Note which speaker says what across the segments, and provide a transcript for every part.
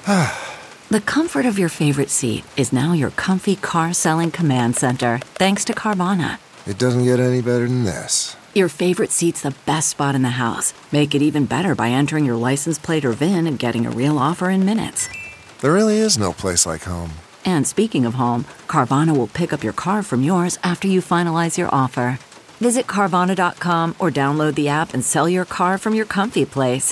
Speaker 1: The comfort of your favorite seat is now your comfy car selling command center, thanks to Carvana.
Speaker 2: It doesn't get any better than this.
Speaker 1: Your favorite seat's the best spot in the house. Make it even better by entering your license plate or VIN and getting a real offer in minutes.
Speaker 2: There really is no place like home.
Speaker 1: And speaking of home, Carvana will pick up your car from yours after you finalize your offer. Visit Carvana.com or download the app and sell your car from your comfy place.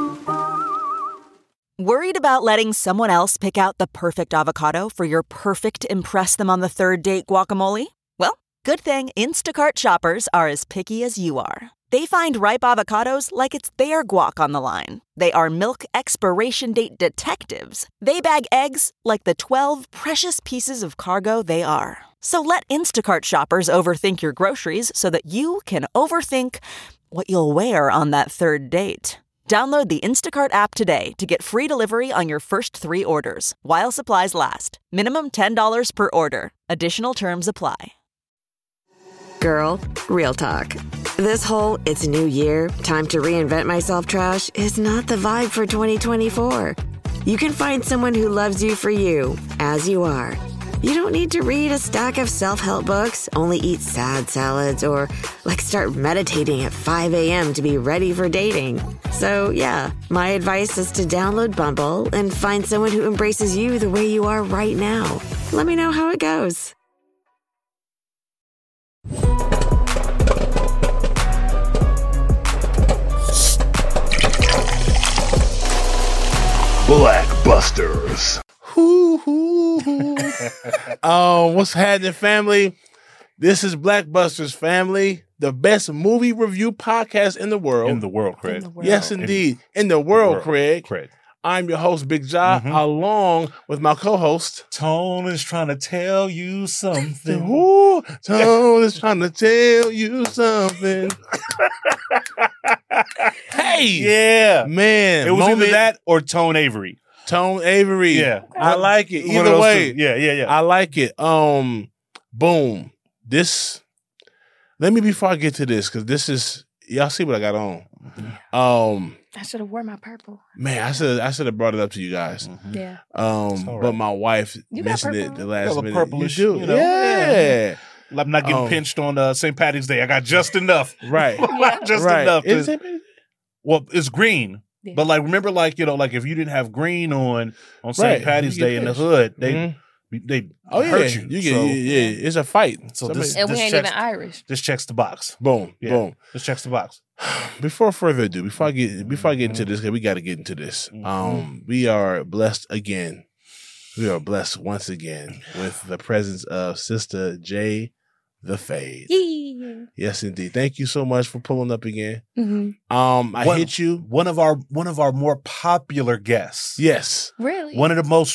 Speaker 3: Worried about letting someone else pick out the perfect avocado for your perfect impress them on the third date guacamole? Well, good thing Instacart shoppers are as picky as you are. They find ripe avocados like it's their guac on the line. They are milk expiration date detectives. They bag eggs like the 12 precious pieces of cargo they are. So let Instacart shoppers overthink your groceries so that you can overthink what you'll wear on that third date. Download the Instacart app today to get free delivery on your first 3 orders, while supplies last. Minimum $10 per order. Additional terms apply.
Speaker 4: Girl, real talk. This whole it's new year, time to reinvent myself trash is not the vibe for 2024. You can find someone who loves you for you, as you are. You don't need to read a stack of self-help books, only eat sad salads, or start meditating at 5 a.m. to be ready for dating. So yeah, my advice is to download Bumble and find someone who embraces you the way you are right now. Let me know how it goes.
Speaker 5: Blackbusters.
Speaker 6: What's happening, family? This is Blackbusters, family, the best movie review podcast in the world.
Speaker 5: In the world, Craig.
Speaker 6: Yes, indeed. In the world, Craig.
Speaker 5: Craig.
Speaker 6: I'm your host, Big Ja, along with my co-host.
Speaker 5: Tone is trying to tell you something.
Speaker 6: Ooh, Tone is trying to tell you something. Hey!
Speaker 5: Yeah.
Speaker 6: Man.
Speaker 5: It was either that or Tone Avery.
Speaker 6: Tone Avery.
Speaker 5: Yeah.
Speaker 6: I like it.
Speaker 5: One of
Speaker 6: Either
Speaker 5: those
Speaker 6: way.
Speaker 5: two. Yeah.
Speaker 6: I like it. Boom. Let me, before I get to this, because this is, y'all see what I got on.
Speaker 7: I should have worn my purple.
Speaker 6: Man, I should have brought it up to you guys.
Speaker 7: Yeah.
Speaker 6: But my wife mentioned it the last minute.
Speaker 5: Purplish,
Speaker 6: you do. Yeah.
Speaker 5: I'm not getting pinched on St. Patrick's Day. I got just enough.
Speaker 6: Right.
Speaker 5: Just
Speaker 6: right.
Speaker 5: enough.
Speaker 6: Is it St. Patrick's Day?
Speaker 5: Well, it's green.
Speaker 7: Yeah.
Speaker 5: But remember, if you didn't have green on St.
Speaker 6: Right.
Speaker 5: Patty's
Speaker 6: You get
Speaker 5: Day in the
Speaker 6: pinched.
Speaker 5: hood,
Speaker 6: Mhm.
Speaker 5: they
Speaker 6: Oh, yeah.
Speaker 5: hurt you.
Speaker 6: It's a fight.
Speaker 5: So
Speaker 6: Somebody-
Speaker 5: this,
Speaker 7: And we
Speaker 5: this
Speaker 7: ain't
Speaker 5: checks,
Speaker 7: even Irish.
Speaker 5: this checks the box.
Speaker 6: boom.
Speaker 5: Yeah.
Speaker 6: Boom.
Speaker 5: This checks the box.
Speaker 6: Before further ado, before I get into this, because we got to get into this. We are blessed again. We are blessed once again with the presence of Sister J. The Fade.
Speaker 7: Yeah.
Speaker 6: Yes, indeed. Thank you so much for pulling up again.
Speaker 7: Mm-hmm.
Speaker 6: I hit you.
Speaker 5: One of our more popular guests.
Speaker 6: Yes.
Speaker 7: Really?
Speaker 5: One of the most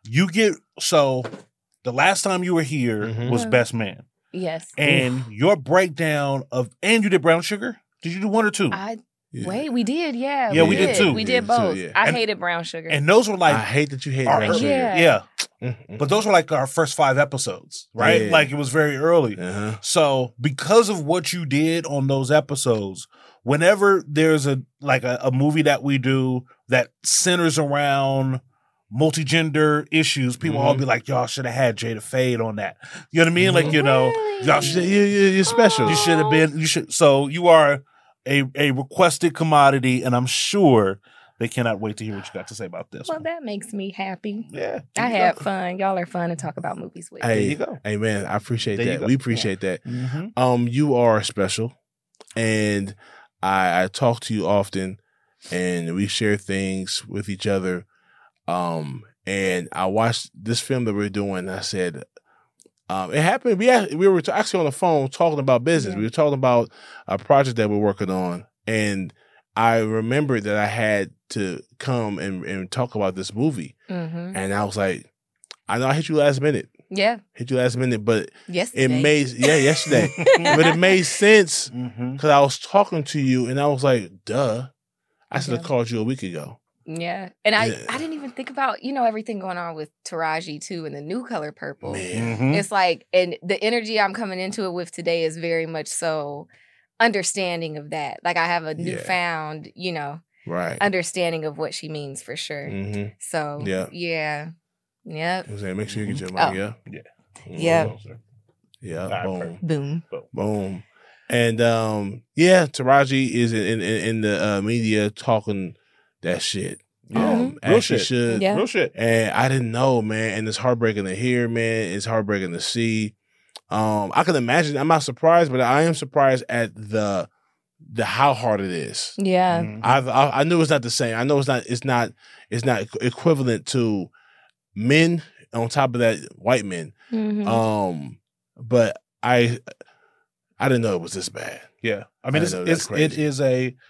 Speaker 5: the last time you were here was Best Man.
Speaker 7: Yes.
Speaker 5: And your breakdown and you did Brown Sugar? Did you do one or two?
Speaker 7: Wait, we did, yeah.
Speaker 5: Yeah, we did too.
Speaker 7: We
Speaker 6: Yeah,
Speaker 7: did both.
Speaker 6: too, yeah.
Speaker 7: I hated brown sugar.
Speaker 5: And those were
Speaker 6: I hate that you hate
Speaker 5: our-
Speaker 6: brown sugar.
Speaker 7: Yeah.
Speaker 5: But those were our first 5 episodes, right?
Speaker 6: Yeah.
Speaker 5: It was very early.
Speaker 6: Uh-huh.
Speaker 5: So because of what you did on those episodes, whenever there's a movie that we do that centers around multi-gender issues, people all be like, y'all should have had Jada Fade on that. You know what I mean?
Speaker 7: Really?
Speaker 5: Y'all should,
Speaker 6: You're special.
Speaker 5: you should have been, so you are a requested commodity, and I'm sure they cannot wait to hear what you got to say about this
Speaker 7: Well,
Speaker 5: one.
Speaker 7: that makes me happy.
Speaker 5: Yeah.
Speaker 7: I had fun. Y'all are fun to talk about movies with.
Speaker 6: Hey,
Speaker 5: you go.
Speaker 6: Hey, man, I appreciate
Speaker 5: There you
Speaker 6: that.
Speaker 5: go.
Speaker 6: We appreciate that.
Speaker 5: Mm-hmm.
Speaker 6: You are special, and I talk to you often, and we share things with each other. And I watched this film that we're doing. And I said, it happened. We were actually on the phone talking about business.
Speaker 7: Yeah.
Speaker 6: We were talking about a project that we're working on, and I remembered that I had to come and talk about this movie.
Speaker 7: Mm-hmm.
Speaker 6: And I was like, I know I hit you last minute.
Speaker 7: Yeah.
Speaker 6: Hit you last minute, but
Speaker 7: Yesterday.
Speaker 6: it made yesterday. But it made sense
Speaker 5: Mm-hmm.
Speaker 6: because I was talking to you and I was like, duh. I should have
Speaker 7: Yeah.
Speaker 6: called you a week ago.
Speaker 7: Yeah. And I
Speaker 6: Yeah.
Speaker 7: didn't even think about, everything going on with Taraji too and the new color purple.
Speaker 6: Man.
Speaker 5: Mm-hmm.
Speaker 7: It's and the energy I'm coming into it with today is very much so understanding of that. I have a newfound,
Speaker 6: Right.
Speaker 7: understanding of what she means for sure.
Speaker 6: Mm-hmm.
Speaker 7: So
Speaker 6: Yeah.
Speaker 7: yeah. Yep.
Speaker 6: I'm saying, make sure you get your
Speaker 7: Oh.
Speaker 6: mic. Yeah.
Speaker 5: Yeah.
Speaker 6: Mhm.
Speaker 7: Yep.
Speaker 6: Yeah.
Speaker 5: All right,
Speaker 6: Boom.
Speaker 5: perfect.
Speaker 7: Boom.
Speaker 6: Boom. And Taraji is in the media talking that shit.
Speaker 5: Yeah.
Speaker 6: As
Speaker 5: Real
Speaker 6: she
Speaker 5: shit.
Speaker 6: should.
Speaker 7: Yeah.
Speaker 5: Real shit.
Speaker 6: And I didn't know, man. And it's heartbreaking to hear, man. It's heartbreaking to see. I can imagine. I'm not surprised, but I am surprised at the how hard it is.
Speaker 7: Yeah.
Speaker 5: Mhm.
Speaker 6: I knew it's not the same. I know it's not equivalent to men. On top of that, white men.
Speaker 7: Mhm.
Speaker 6: But I didn't know it was this bad.
Speaker 5: Yeah. I mean,
Speaker 6: I know that's
Speaker 5: it
Speaker 6: crazy.
Speaker 5: is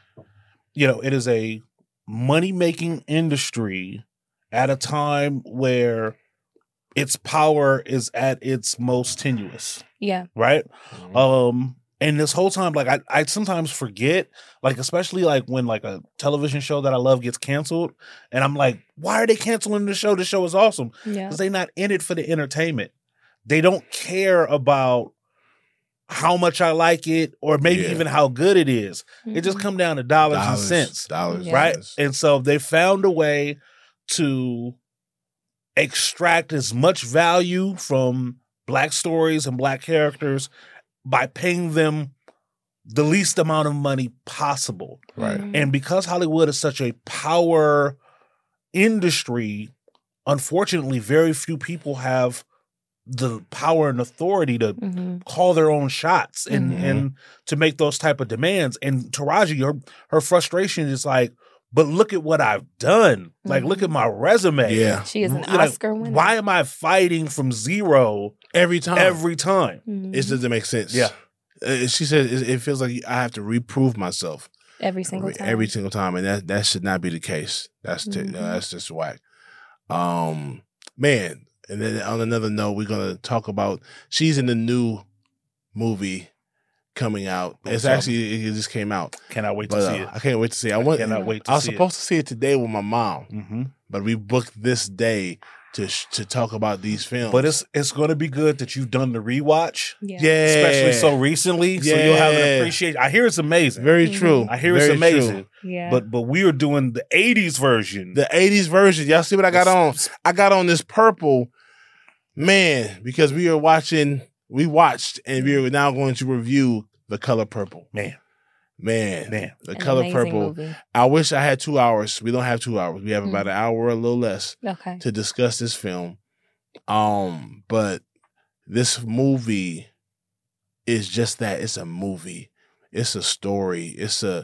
Speaker 5: a money-making industry at a time where its power is at its most tenuous,
Speaker 7: Yeah.
Speaker 5: right? And this whole time, like I sometimes forget, like especially like when like a television show that I love gets canceled, and I'm like, why are they canceling the show? The show is awesome.
Speaker 7: Yeah.
Speaker 5: Because they're not in it for the entertainment. They don't care about how much I like it or maybe
Speaker 6: Yeah.
Speaker 5: even how good it is. It just
Speaker 7: Mhm.
Speaker 5: come down to dollars and cents,
Speaker 6: Dollars.
Speaker 7: Yeah.
Speaker 5: right?
Speaker 6: cents.
Speaker 5: And so they found a way to extract as much value from Black stories and Black characters by paying them the least amount of money possible.
Speaker 6: Right.
Speaker 7: Mhm.
Speaker 5: And because Hollywood is such a power industry, unfortunately, very few people have the power and authority to
Speaker 7: Mhm.
Speaker 5: call their own shots and
Speaker 7: Mhm.
Speaker 5: and to make those type of demands. And Taraji, her frustration is like, but look at what I've done. Like, look at my resume.
Speaker 6: Yeah.
Speaker 7: She is an
Speaker 5: You're like,
Speaker 7: Oscar winner.
Speaker 5: why am I fighting from zero
Speaker 6: Every time.
Speaker 5: every time?
Speaker 7: Mhm.
Speaker 6: It doesn't make sense.
Speaker 5: Yeah.
Speaker 6: She said it feels like I have to reprove myself
Speaker 7: Every single time.
Speaker 6: every single time, and that should not be the case. That's
Speaker 7: Mhm.
Speaker 6: that's just whack. Man. And then on another note, we're gonna talk about she's in the new movie coming out. It's
Speaker 5: up?
Speaker 6: actually it just came out.
Speaker 5: Cannot wait
Speaker 6: But
Speaker 5: to see it.
Speaker 6: I can't wait to see it.
Speaker 5: Cannot wait to
Speaker 6: I was
Speaker 5: see
Speaker 6: supposed to see it today with my mom,
Speaker 5: Mm-hmm.
Speaker 6: but we booked this day to talk about these films.
Speaker 5: But it's going to be good that you've done the rewatch,
Speaker 7: Yeah.
Speaker 6: yeah,
Speaker 5: especially so recently, so you'll have an
Speaker 6: Yeah.
Speaker 5: appreciation. I hear it's amazing.
Speaker 6: very
Speaker 7: Mhm.
Speaker 6: true.
Speaker 5: I hear it's
Speaker 6: Very
Speaker 5: amazing.
Speaker 6: true.
Speaker 7: Yeah.
Speaker 5: But we are doing the '80s version.
Speaker 6: The 80s version. Y'all see what I got on? I got on this purple, man, because we watched, and we are now going to review The Color Purple.
Speaker 5: man.
Speaker 6: The
Speaker 7: An
Speaker 6: Color
Speaker 7: amazing
Speaker 6: Purple.
Speaker 7: movie.
Speaker 6: I wish I had 2 hours. We don't have 2 hours. We have
Speaker 7: Mm.
Speaker 6: about an hour or a little less
Speaker 7: Okay.
Speaker 6: to discuss this film. But this movie is just that. It's a movie. It's a story. It's a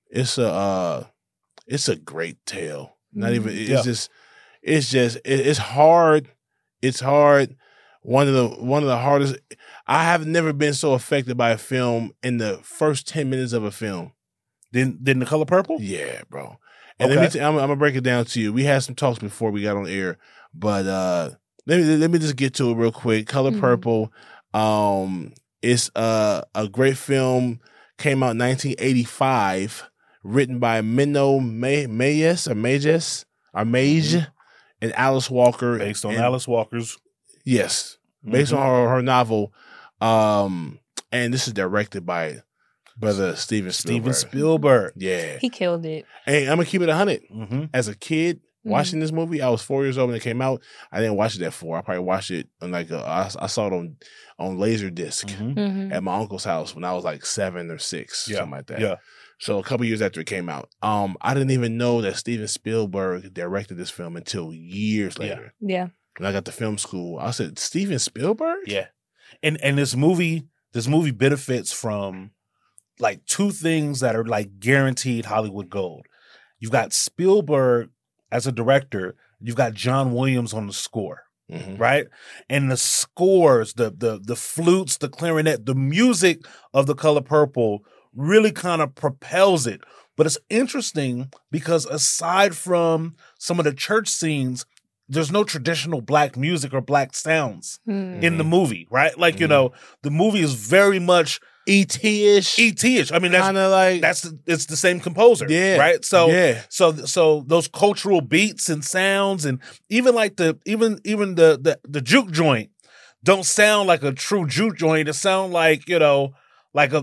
Speaker 6: great tale. Not even
Speaker 5: Yeah.
Speaker 6: it's hard. It's hard. One of the hardest. I have never been so affected by a film in the first 10 minutes of a film.
Speaker 5: Didn't The Color Purple?
Speaker 6: Yeah, bro. And
Speaker 5: Okay.
Speaker 6: I'm gonna break it down to you. We had some talks before we got on air, but let me just get to it real quick. Color
Speaker 7: Mhm.
Speaker 6: Purple. It's a great film. Came out in 1985. Written by Menno Mages and Alice Walker.
Speaker 5: Based on
Speaker 6: and-
Speaker 5: Alice Walker's.
Speaker 6: Yes, based on her novel. And this is directed by brother Steven Spielberg.
Speaker 5: Steven Spielberg.
Speaker 6: Yeah.
Speaker 7: He killed it.
Speaker 6: Hey, I'm gonna keep it 100.
Speaker 5: Mm-hmm.
Speaker 6: As a kid watching this movie, I was 4 years old when it came out. I didn't watch it at 4. I probably watched it on I saw it on Laserdisc
Speaker 5: Mm-hmm.
Speaker 7: Mhm.
Speaker 6: at my uncle's house when I was like 7 or 6,
Speaker 5: Yeah.
Speaker 6: something like that.
Speaker 5: Yeah.
Speaker 6: So a couple years after it came out, I didn't even know that Steven Spielberg directed this film until years later.
Speaker 7: Yeah.
Speaker 6: When I got to film school, I said, Steven Spielberg?
Speaker 5: Yeah. And this movie benefits from like two things that are like guaranteed Hollywood gold. You've got Spielberg as a director, you've got John Williams on the score.
Speaker 6: Mm-hmm.
Speaker 5: Right? And the scores, the flutes, the clarinet, the music of The Color Purple really kind of propels it. But it's interesting because aside from some of the church scenes, there's no traditional Black music or Black sounds
Speaker 7: Mm.
Speaker 5: in the movie, right? Like, you know, the movie is very much
Speaker 6: E.T.-ish.
Speaker 5: E.T.-ish. I mean, that's
Speaker 6: Kind of like,
Speaker 5: it's the same composer,
Speaker 6: Yeah.
Speaker 5: right? So
Speaker 6: yeah.
Speaker 5: so those cultural beats and sounds, and even like the juke joint don't sound like a true juke joint. It sound like, you know, like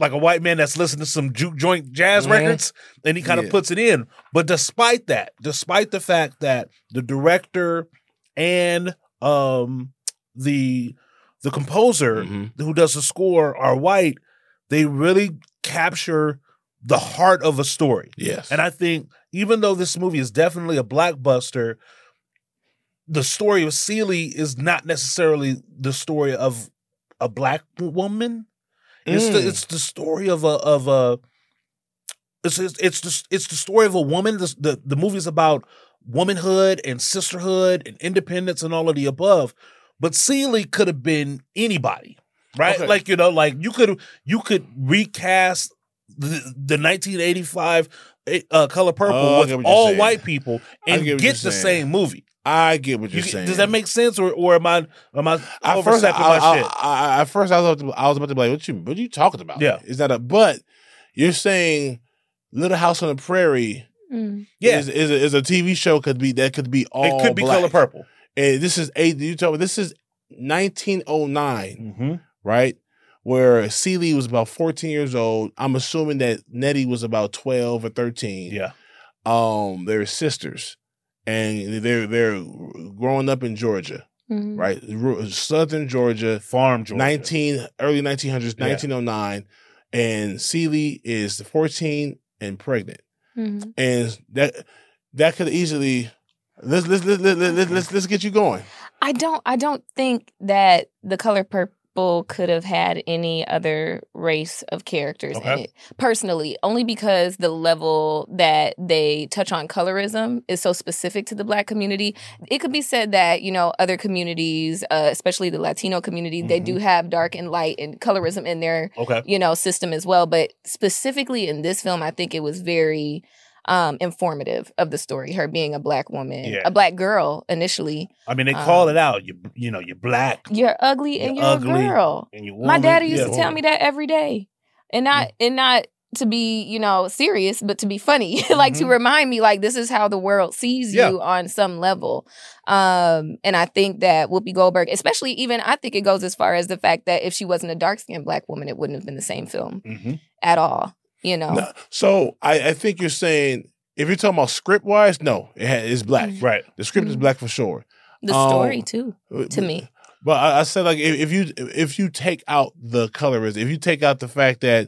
Speaker 5: like a white man that's listening to some juke joint jazz records, and he kind of puts it in. But despite the fact that the director and the composer who does the score are white, they really capture the heart of a story.
Speaker 6: Yes.
Speaker 5: And I think even though this movie is definitely a blockbuster, the story of Celie is not necessarily the story of a black woman. It's the story of it's the story of a woman. The movie is about womanhood and sisterhood and independence and all of the above. But Celie could have been anybody, right?
Speaker 6: Okay.
Speaker 5: Like, like you could recast the 1985 Color Purple with all white people and get the same movie.
Speaker 6: I get what you're saying.
Speaker 5: Does that make sense, or am I
Speaker 6: At first,
Speaker 5: overstepping my shit?
Speaker 6: At first, I was about to be like, what you talking about?
Speaker 5: Yeah.
Speaker 6: Is that but you're saying Little House on the Prairie is a TV show could be all
Speaker 5: it could be
Speaker 6: black.
Speaker 5: Color Purple.
Speaker 6: And this is 1909, right? Where Celie was about 14 years old. I'm assuming that Nettie was about 12 or 13.
Speaker 5: Yeah.
Speaker 6: They're sisters. And they're growing up in Georgia, right? Southern Georgia,
Speaker 5: farm Georgia,
Speaker 6: early 1900s, 1909, and Celie is 14 and pregnant, and that could easily let's get you going.
Speaker 7: I don't think that The Color Purple could have had any other race of characters in it, personally, only because the level that they touch on colorism is so specific to the Black community. It could be said that, other communities, especially the Latino community, they do have dark and light and colorism in their, system as well. But specifically in this film, I think it was very informative of the story, her being a Black woman, a Black girl initially.
Speaker 5: I mean, they call it out. You're Black.
Speaker 7: You're ugly and you're a girl.
Speaker 5: And you're
Speaker 7: My daddy used to tell me that every day. And not to be, serious, but to be funny. Like to remind me, like, this is how the world sees you on some level. And I think that Whoopi Goldberg, especially I think it goes as far as the fact that if she wasn't a dark-skinned Black woman, it wouldn't have been the same film at all.
Speaker 6: So I think you're saying, if you're talking about script wise, no, it's Black.
Speaker 5: Right.
Speaker 6: The script is Black for sure.
Speaker 7: The story too, to me.
Speaker 6: But I said, like, if you take out the colorism, if you take out the fact that,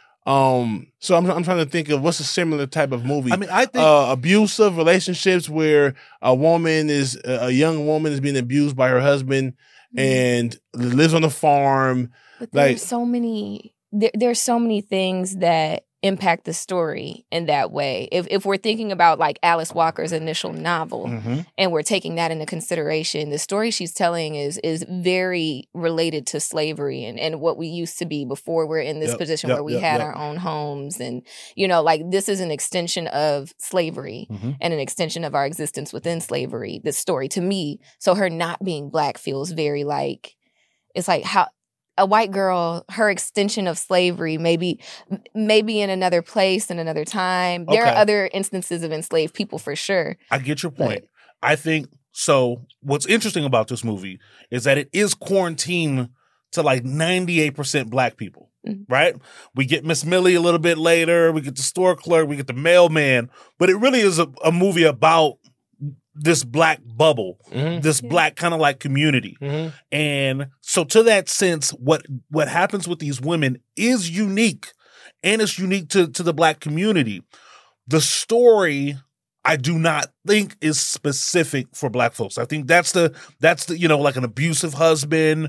Speaker 6: so I'm trying to think of what's a similar type of movie.
Speaker 5: I mean, I think
Speaker 6: abusive relationships where a young woman is being abused by her husband and lives on a farm.
Speaker 7: But there's so many. There's so many things that impact the story in that way. If we're thinking about like Alice Walker's initial novel and we're taking that into consideration, the story she's telling is very related to slavery and what we used to be before we're in this position where we had our own homes. And, like this is an extension of slavery and an extension of our existence within slavery, this story to me. So her not being Black feels very like, it's like how a white girl, her extension of slavery, maybe in another place, in another time. There are other instances of enslaved people for sure.
Speaker 5: I get your point. I think, so what's interesting about this movie is that it is quarantined to like 98% Black people, right? We get Miss Millie a little bit later. We get the store clerk. We get the mailman. But it really is a movie about this Black bubble, this Black kind of like community. And so to that sense, what happens with these women is unique, and it's unique to the Black community. The story, I do not think is specific for Black folks. I think that's the like an abusive husband,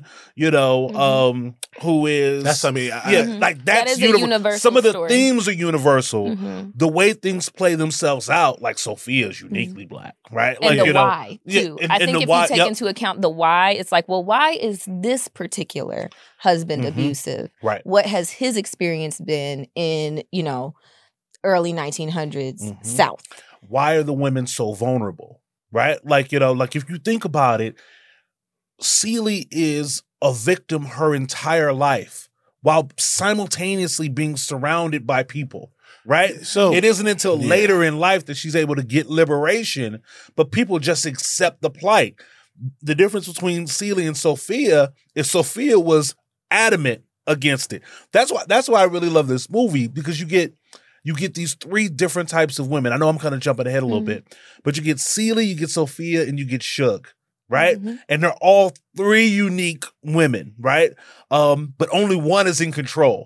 Speaker 5: who is like
Speaker 7: that is a universal
Speaker 5: some of the
Speaker 7: story.
Speaker 5: themes are universal. The way things play themselves out, like Sophia is uniquely Black, right?
Speaker 7: And
Speaker 5: like,
Speaker 7: the why too.
Speaker 5: And
Speaker 7: I think if
Speaker 5: why,
Speaker 7: you take into account the why, it's like, well, why is this particular husband abusive?
Speaker 5: Right.
Speaker 7: What has his experience been in, early 1900s South?
Speaker 5: Why are the women so vulnerable, right? Like, like if you think about it, Celie is a victim her entire life while simultaneously being surrounded by people, right? So it isn't until later in life that she's able to get liberation, but people just accept the plight. The difference between Celie and Sophia is Sophia was adamant against it. That's why I really love this movie, because you get these three different types of women. I know I'm kind of jumping ahead a little bit, but you get Celie, you get Sophia, and you get Shug, right? And they're all three unique women, right? But only one is in control.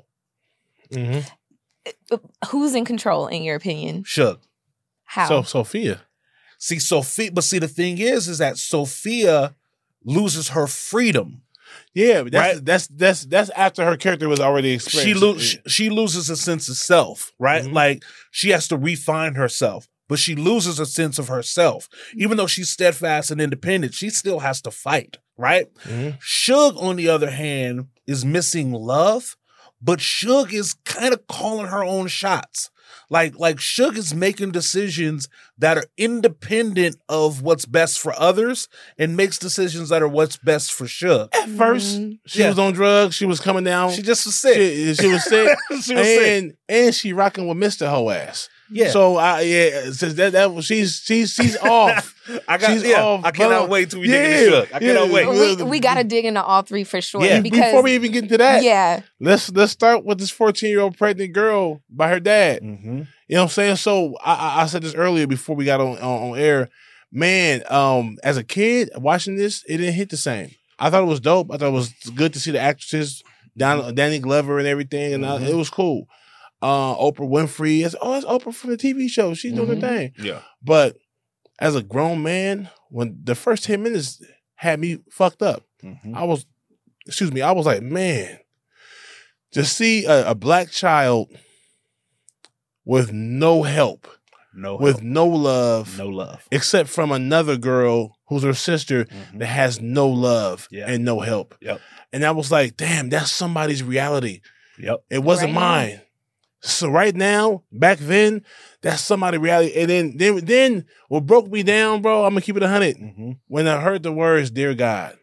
Speaker 7: Who's in control, in your opinion?
Speaker 5: Shug.
Speaker 7: How?
Speaker 6: So Sophia.
Speaker 5: See, Sophia, but see, the thing is that Sophia loses her freedom.
Speaker 6: Yeah, but that's after her character was already experienced.
Speaker 5: She loses a sense of self, right? Like, she has to refine herself, but she loses a sense of herself. Even though she's steadfast and independent, she still has to fight, right? Shug, on the other hand, is missing love, but Shug is kind of calling her own shots. Like Shug is making decisions that are independent of what's best for others and makes decisions that are what's best for Shug.
Speaker 6: At first, she was on drugs. She was coming down.
Speaker 5: She just was sick.
Speaker 6: She was sick.
Speaker 5: She was sick.
Speaker 6: And she rocking with Mr. Hoe ass.
Speaker 5: Yeah.
Speaker 6: So she's off. I
Speaker 5: cannot wait till we dig into Shug. I cannot wait.
Speaker 7: We got to dig into all three for sure.
Speaker 5: Yeah.
Speaker 7: Because,
Speaker 6: before we even get into that, let's start with this 14-year-old pregnant girl by her dad. You know what I'm saying? So I said this earlier before we got on air. Man, as a kid watching this, it didn't hit the same. I thought it was dope. I thought it was good to see the actresses, Danny Glover and everything, and it was cool. Oprah Winfrey. That's Oprah from the TV show. She's doing her thing. Yeah. But as a grown man, when the first 10 minutes had me fucked up, I was like, man, to see a black child with no help, no love, except from another girl who's her sister that has no love and no help. Yep. And I was like, damn, that's somebody's reality. Yep. It wasn't mine. So right now, back then, that's somebody's reality. And then what broke me down, bro, I'm gonna keep it 100. When I heard the words, "Dear God,"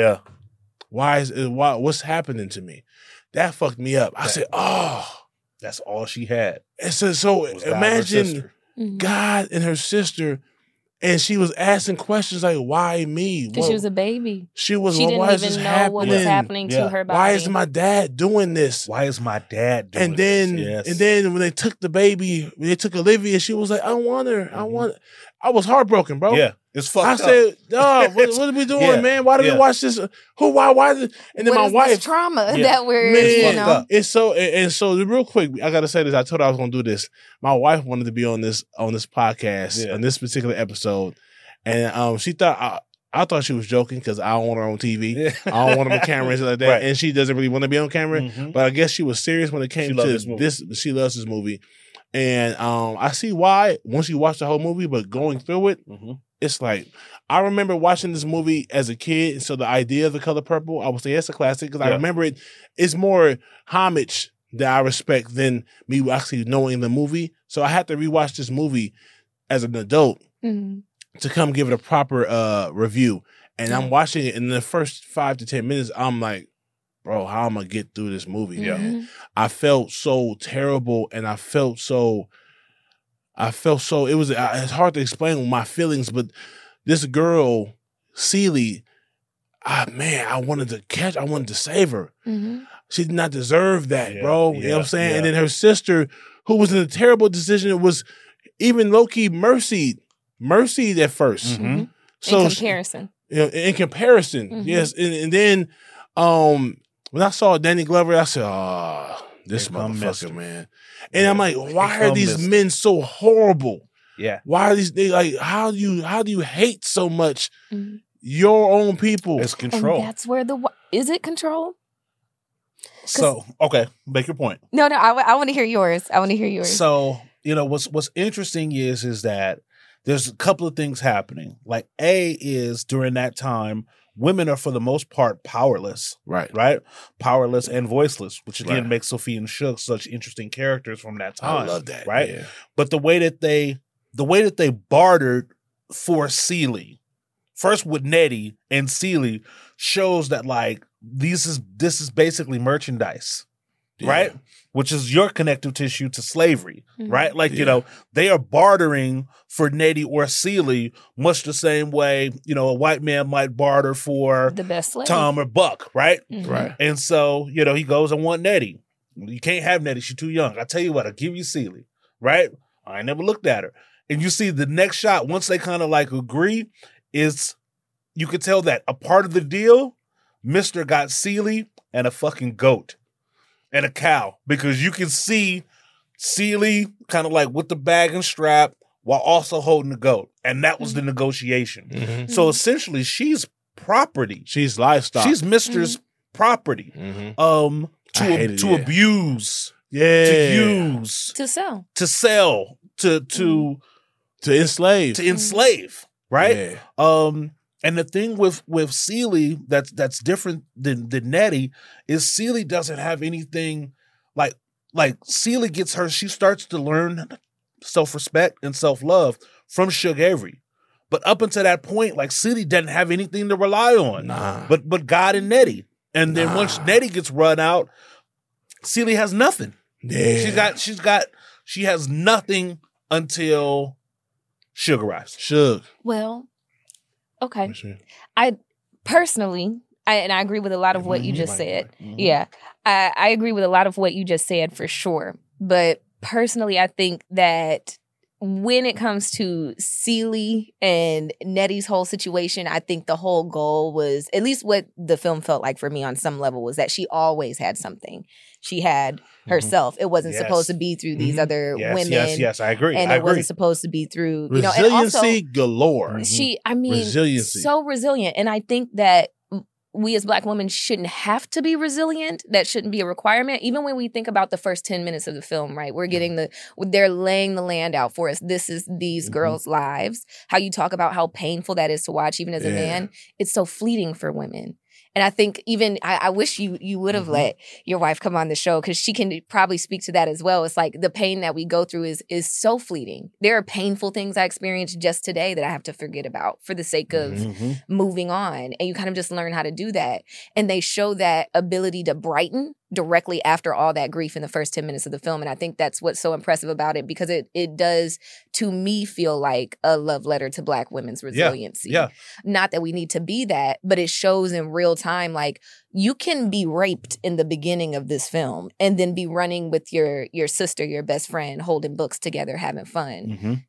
Speaker 6: what's happening to me? That fucked me up. I said, oh,
Speaker 5: that's all she had.
Speaker 6: And so imagine God and her sister. And she was asking questions like, why me?
Speaker 7: Because she was a baby.
Speaker 6: She didn't
Speaker 7: even know what was happening to her body.
Speaker 6: Why is my dad doing this?
Speaker 5: Why is my dad doing
Speaker 6: this? And then when they took the baby, when they took Olivia, she was like, I want her. I was heartbroken, bro.
Speaker 5: Yeah. It's fucked up.
Speaker 6: I said, "Dog, what are we doing, man? Why did we watch this? Why is it?" And then my wife,
Speaker 7: trauma that we're,
Speaker 6: It's so and so. Real quick, I gotta say this. I told her I was gonna do this. My wife wanted to be on this podcast on this particular episode, and she thought I thought she was joking because I don't want her on TV. I don't want her on camera and stuff like that, right. And she doesn't really want to be on camera. But I guess she was serious when it came to this. She loves this movie, and I see why once you watch the whole movie. But going through it. It's like, I remember watching this movie as a kid, and so the idea of The Color Purple, I would say it's a classic, because I remember it. It's more homage that I respect than me actually knowing the movie. So I had to rewatch this movie as an adult to come give it a proper review. And I'm watching it, in the first 5 to 10 minutes, I'm like, bro, how am I gonna get through this movie? I felt so terrible, and I felt so, it's hard to explain my feelings, but this girl, Celie, I wanted to save her. She did not deserve that, bro. You know what I'm saying? And then her sister, who was in a terrible decision, it was even low-key mercied at first. So
Speaker 7: in comparison.
Speaker 6: In comparison, yes. And then when I saw Danny Glover, I said, oh, this motherfucker, man. And I'm like, why are these men so horrible?
Speaker 5: Yeah.
Speaker 6: Why are these like how do you hate so much your own people?
Speaker 5: It's control.
Speaker 7: And that's where is it control?
Speaker 5: So, okay, make your point.
Speaker 7: No, I want to hear yours.
Speaker 5: So, what's interesting is that there's a couple of things happening. Like, A is during that time, women are for the most part powerless. Right? Powerless and voiceless, which again makes Sophia and Shug such interesting characters from that time.
Speaker 6: I love that.
Speaker 5: Right?
Speaker 6: Yeah.
Speaker 5: But the way that they bartered for Celie, first with Nettie and Celie, shows that like this is basically merchandise. right? Which is your connective tissue to slavery, right? Like, you
Speaker 6: Yeah.
Speaker 5: know, they are bartering for Nettie or Celie much the same way, you know, a white man might barter for
Speaker 7: The best slave.
Speaker 5: Tom or Buck, right?
Speaker 6: Right.
Speaker 5: And so, you know, he goes, I want Nettie. You can't have Nettie. She's too young. I tell you what, I'll give you Celie, right? I never looked at her. And you see the next shot, once they kind of like agree, is you could tell that a part of the deal, Mr. got Celie and a fucking goat and a cow, because you can see Celie kind of like with the bag and strap while also holding the goat. And that was the negotiation.
Speaker 6: Mhm.
Speaker 5: So essentially, she's property.
Speaker 6: She's livestock.
Speaker 5: She's Mr.'s property.
Speaker 6: Mhm. I hated
Speaker 5: To
Speaker 6: it.
Speaker 5: abuse,
Speaker 6: Yeah.
Speaker 5: to use,
Speaker 7: To sell.
Speaker 5: to sell, to
Speaker 6: To enslave.
Speaker 5: to enslave, right?
Speaker 6: Yeah.
Speaker 5: And the thing with Celie that's different than Nettie is Celie doesn't have anything like Celie gets her, she starts to learn self-respect and self-love from Suge Avery. But up until that point, like Celie doesn't have anything to rely on.
Speaker 6: Nah.
Speaker 5: But God and Nettie. And then once Nettie gets run out, Celie has nothing.
Speaker 6: Yeah.
Speaker 5: She has nothing until Suge arrives.
Speaker 6: Suge.
Speaker 7: Well, okay.
Speaker 6: For sure.
Speaker 7: I personally, and I agree with a lot of what you just said. Yeah, I agree with a lot of what you just said for sure. But personally, I think that when it comes to Celie and Nettie's whole situation, I think the whole goal was, at least what the film felt like for me on some level, was that she always had something. She had herself. It wasn't
Speaker 5: Yes.
Speaker 7: supposed to be through these other women.
Speaker 5: Yes, I agree.
Speaker 7: And
Speaker 5: I
Speaker 7: it
Speaker 5: agree.
Speaker 7: wasn't supposed to be through, you know, and
Speaker 6: Resiliency
Speaker 7: also
Speaker 6: galore.
Speaker 7: I mean,
Speaker 6: Resiliency.
Speaker 7: so resilient. And I think that we as Black women shouldn't have to be resilient. That shouldn't be a requirement. Even when we think about the first 10 minutes of the film, right? We're getting they're laying the land out for us. This is these girls' lives. How you talk about how painful that is to watch, even as a man. It's so fleeting for women. And I think even, I wish you would have let your wife come on the show, because she can probably speak to that as well. It's like the pain that we go through is so fleeting. There are painful things I experienced just today that I have to forget about for the sake of moving on. And you kind of just learn how to do that. And they show that ability to brighten directly after all that grief in the first 10 minutes of the film. And I think that's what's so impressive about it, because it does, to me, feel like a love letter to Black women's resiliency.
Speaker 5: Yeah.
Speaker 7: Not that we need to be that, but it shows in real time, like, you can be raped in the beginning of this film and then be running with your sister, your best friend, holding books together, having fun.